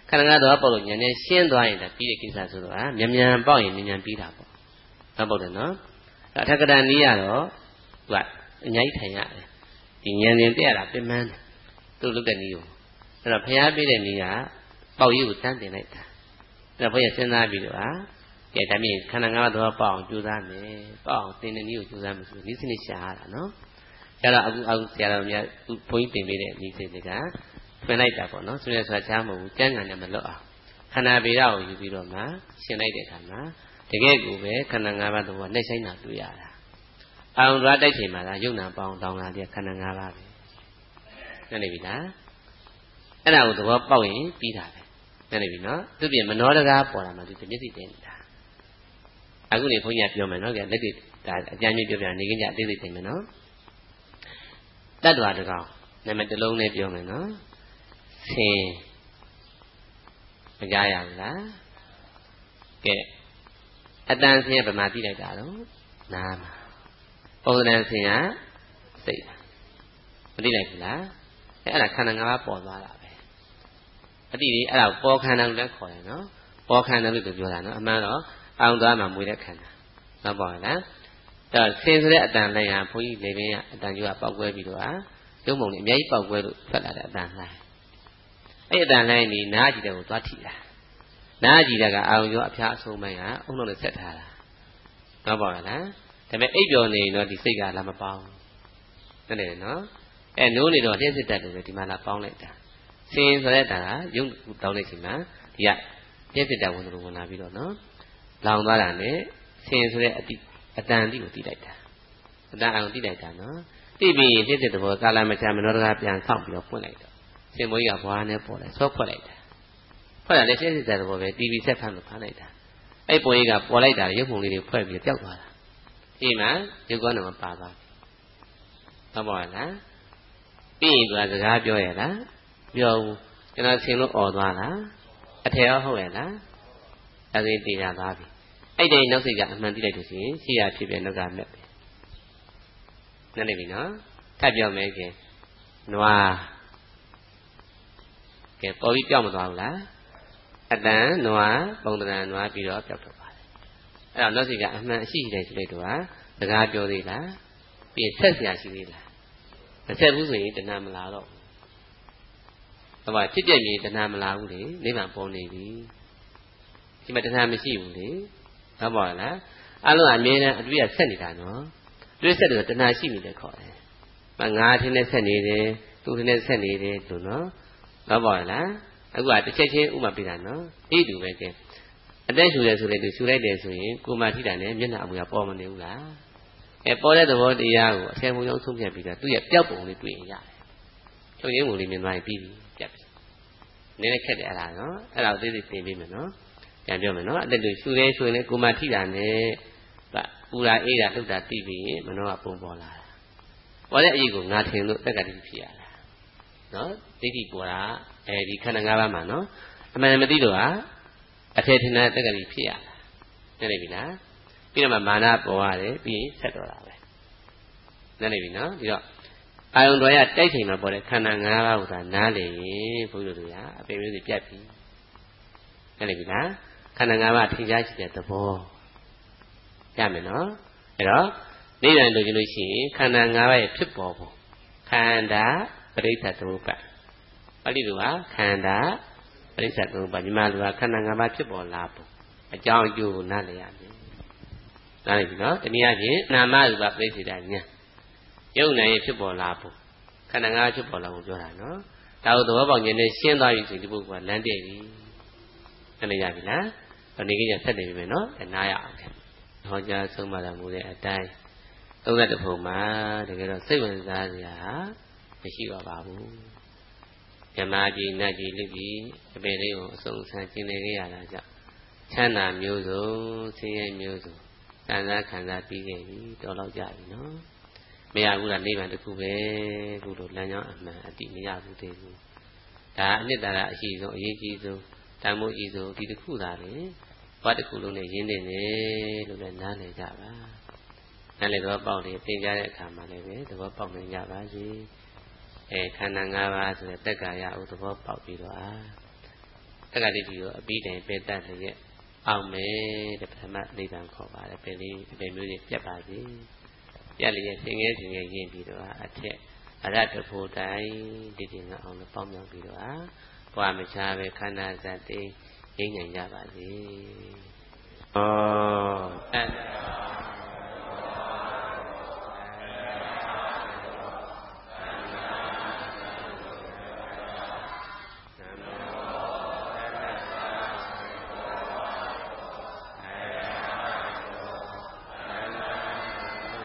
A: ခန္ဓာငါးတော့ပေါက်လို့ဉာဏ်နဲ့ရှင်းသွားရင်ဒါပြီးတဲ့ကိစ္စဆိုတော့မြန်မြန်ပေါက်ရင်မြန်မြန်ပြီးတာပေါ့တော့ပေါက်တယ်နော်အထက်ကတန်နည်းရတော့သူကအများကြီးထိုင်ရတယ်ဒီဉာဏ်နဲ့တက်ရတာပြင်မှန်းတယ်သူ့လုပ်တဲ့နည်းကိုအဲ့တော့ဘုရားပြတဲ့နည်းကပေါက်ရည်ကိုတန်းတင်လိုက်တာအဲ့တော့ဘုရားစဉ်းစားပြီးတော့ကဲဒါမြင်ခန္ဓာငါးတော့ပေါက်အောင်ကြိုးစားမယ်ပေါက်အောင်သင်တဲ့နည်းကိုကြိုးစားမယ်ဆိုဒီစနစ်ရှာရတာနော်ကျတော့အခုဆရာတော်များဘုန်းကြီးတင်ပေးတဲ့နည်းစိတ်တွေကဖွင့်လိုက်တာပေါ့နော်ဆိုရဲဆိုတာချားမဟုတ်ဘူးကျမ်းဂန်နဲ့မလွတ်အောင်ခန္ဓာဗေဒကိုယူပြီးတော့မှရှင်းလိုက်တဲ့အခါမှာတကယ်ကိုပဲခန္ဓာ၅ပါးသဘောနှိမ့်ဆိုင်တာတွေ့ရတာအောင်သွားတိုက်ချိန်မှာလားယုံနာပေါင်းတောင်းလာတဲ့ခန္ဓာ၅ပါးပဲနားလည်ပြီလားအဲ့ဒါကိုသဘောပေါက်ရင်ပြီးတာပဲနားလည်ပြီနော်သူပြင်မနောတကားပေါ်လာမှသူမျက်စိတင်နေတာအခုနေဘုန်းကြီးကပြောမယ်နော်ကဲလက်တွေဒါအကြမ်းကြီးပြောပြနေခင်ကြအသေးသေးတင်မယ်နော်တတ္တဝါတကောင်နာမည်တစ်လုံးနဲ့ပြောမယ်နော်ဆင်းမကြားရဘူးလားကဲအတန်ဆင်းကဗမာသိလိုက်တာတော့နားမှာပုံစံဆင်းကစိတ်မသိလိုက်ဘူးလားအဲ့ဒါခန္ဓာ၅ပါးပေါ်သွားတာပဲအတိဒီအဲ့ဒါပေါ်ခန္ဓာလို့လည်းခေါ်တယ်နော်ပေါ်ခန္ဓာလို့ပြောတာနော်အမှန်တော့အောင်သွားမှမွေးတဲ့ခန္ဓာနော်ပေါ့လားဒါဆင်းဆိုတဲ့အတန်လည်းဟာဘုန်းကြီးလေပင်ကအတန်ကြီးကပေါက်ကွဲပြီးတော့ရုပ်ပုံလေးအများကြီးပေါက်ကွဲလို့ထွက်လာတဲ့အတန်လိုက်အဲ့အတန်လိုက်နေနားကြည့်တဲ့ကိုသွားထိတာနားကြည့်တဲ့ကအာရုံရောအဖျားအဆုံးပိုင်းကအုံလုံးနဲ့ဆက်ထားတာနော်ပေါ့လားဒါပေမဲ့အိပ်ပျော်နေရင်တော့ဒီစိတ်ကလာမပေါင်းဟုတ်တယ်နော်အဲ့နိုးနေတော့လျှက်စစ်တတ်တယ်လေဒီမှာလာပေါင်းလိုက်တာဆင်းဆိုတဲ့အတန်ကရုပ်တောင်းလိုက်ချိန်မှာဒီကလျှက်စစ်တတ်ဝင်လို့ဝင်လာပြီးတော့နော်လောင်သွားတာနဲ့ဆင်းဆိုတဲ့အတန်တိကိုတိလိုက်တာအတန်အောင်တိလိုက်တာနော်တိပြီးရင်လျှက်စစ်တဲ့ဘောကာလမချမနောတကားပြန်ဆောက်ပြီးတော့ဖွင့်လိုက်တော့ဆင်မွေးကဘွားနဲ့ပေါ်လိုက်ဆော့ဖွက်လိုက်တာဖွက်တာလည်းလျှက်စစ်တဲ့ဘောပဲတီဗီဆက်ဖမ်းလို့ဖမ်းလိုက်တာအဲ့ပုံကြီးကပေါ်လိုက်တာရုပ်ပုံလေးတွေဖွဲ့ပြီးပျောက်သွားတာဒီမှာရုပ်ကောင်းတော့ပါသွားပြီဟုတ်ပါလားပြီးရင်သူကစကားပြောရလားပြောဘူးကျွန်တော်ဆင်လို့អော်သွားလားအထက်ရောဟုတ်ရဲ့လားအဲ့ဒီသိရသွားပြီအဲ့ဒီနောက်စိတ်ကအမှန်သိလိုက်လို့ရှိရင်ရှိရဖြစ်ပြနောက်ကမဲ့ပဲနားလည်ပြီနော်ထပ်ပြောမယ်ကဲနွားကဲပေါ်ပြီးပြောင်းမသွားဘူးလားအတန်နွားပုံတန်နွားပြီးတော့ပြောက်ထွက်ပါတယ်အဲ့တော့နောက်စိတ်ကအမှန်အရှိရှိတယ်ဆိုလိုက်တော့စကားပြောသေးလားပြီးဆက်เสียရှိသေးလားမဆက်ဘူးဆိုရင်တဏှာမလာတော့ဘူးဘာဖြစ်ပြက်မြင်တဏှာမလာဘူးလေနိဗ္ဗာန်ပေါ်နေပြီဒီမှာတဏှာမရှိဘူးလေဟုတ်ပါလားအလုံးအမြဲတမ်းအတွေ့အဆက်နေတာနော်တွေ့ဆက်တယ်တဏှာရှိနေတယ်ခေါ်တယ်ငါးထင်းနဲ့ဆက်နေတယ်သူထင်းနဲ့ဆက်နေတယ်လို့နော်ဟုတ်ပါလားအခုကတစ်ချက်ချင်းဥမာပြတာနော်အဲ့တူပဲကဲအသက်ရှူတယ်ဆိုရင်သူရှူလိုက်တယ်ဆိုရင်ကိုယ်မှထိတာနဲ့မျက်နှာအမူအရာပေါ်မနေဘူးလားပေါ်တဲ့သဘောတရားကိုအထက်ဘုံရောက်ဆုံးဖြတ်ပြီးတော့သူ့ရဲ့ပျောက်ပုံလေးတွေ့ရင်ရတယ်ချုပ်ရင်းပုံလေးမြင်သွားရင်ပြီးပြီပြတ်ပြီနည်းနည်းခက်တယ်အဲ့ဒါနော်အဲ့ဒါကိုသိသိသင်ပေးမယ်နော်ပြန်ပြောမယ်နော်အသက်တွေရှူတယ်ဆိုရင်ကိုယ်မှထိတာနဲ့ပူတာအေးတာလှုပ်တာသိပြီးရင်မနှောကပုံပေါ်လာတာပေါ်တဲ့အရေးကိုငါထင်လို့တက္ကတိဖြစ်ရတာနော်ဒိဋ္ဌိပေါ်တာဒီခန္ဓာ၅ပါးမှာနော်အမှန်မသိလို့အထက်ထင်တဲ့တက္ကတိဖြစ်ရတာနားလည်ပြီလားပြီးတော့မှမာနပေါ်ရတယ်ပြီးရင်ဆက်တော့တာပဲနားလည်ပြီနော်ဒီတော့အာယုံတော်ရတိုက်ချိန်မှာပေါ်တဲ့ခန္ဓာ၅ပါးကိုသာနားလည်ရင်ဘုရားတို့ကအပေမျိုးစီပြတ်ပြီနားလည်ပြီလားခန္ဓာ၅ပါးထင်ရှားရှိတဲ့သဘောရမယ်နော်အဲ့တော့နိဗ္ဗာန်လို့ကျလို့ရှိရင်ခန္ဓာ၅ပါးရဲ့ဖြစ်ပေါ်ပုံခန္ဓာပရိစ္ဆေသမုပ္ပါပါဠိလိုကခန္ဓာပရိစ္ဆေသမုပ္ပါမြန်မာလိုကခန္ဓာ၅ပါးဖြစ်ပေါ်လာပုံအကြောင်းအကျိုးကိုနားလည်ရမယ်နားလည်ပြီနော်တနည်းအားဖြင့်နာမရူပပရိစ္ဆေဒညာယုံနိုင်ဖြစ်ပေါ်လာပုံခန္ဓာ၅ပါးဖြစ်ပေါ်လာပုံပြောတာနော်ဒါကိုသဘောပေါက်ခြင်းနဲ့ရှင်းသွားပြီဆိုဒီပုဂ္ဂိုလ်ကလမ်းတည့်ပြီနားလည်ရပြီလားဒီကိစ္စဆက်နေပြီမယ်နော်နားရအောင်ဟောကြားဆုံးမတာမူတဲ့အတိုင်း31ပုံမှာတကယ်တော့စိတ်ဝင်စားစရာမရှိပါဘူးဓမ္မကြီးနတ်ကြီးလူကြီးအပေလေးကိုအစုံစမ်းကျင်နေကြရတာကြောင့်ချမ်းသာမျိုးစုံဆင်းရဲမျိုးစုံခံစားပြီးခဲ့ပြီတော်တော့ကြပြီနော်မရဘူးလားနိဗ္ဗာန်တစ်ခုပဲခုလိုလမ်းကြောင်းအမှန်အတိမရဘူးသေးဘူးဒါအနှစ်သာရအရှိဆုံးအရေးကြီးဆုံးတန်မိုးကြီးဆုံးဒီတစ်ခုသာလေဘာတစ်ခုလုံးနဲ့ရင်းနေတယ်လို့လည်းနားလည်ကြပါနားလည်တော့ပေါက်တယ်သင်ကြားတဲ့အခါမှာလည်းပဲသဘောပေါက်နိုင်ကြပါစေခန္ဓာ၅ပါးဆိုတဲ့တက္ကာယဥသဘောပေါက်ပြီးတော့တကတိကိုအပြီးတိုင်ပယ်တတ်လျက်အောင်မယ်တဲ့ပထမနိဗ္ဗာန်ခေါ်ပါတယ်ပင်လေးပင်မျိုးတွေပြတ်ပါစေပြတ်လျက်စင်ငယ်ရင်းပြီးတော့အထက်အရတ္တဖို့တိုင်းဒီတင်ကအောင်လို့ပေါင်းမြောက်ပြီးတော့ဘဝမချပဲခန္ဓာဇတ်တိငြိမ်းချမ်းကြပါစေဩ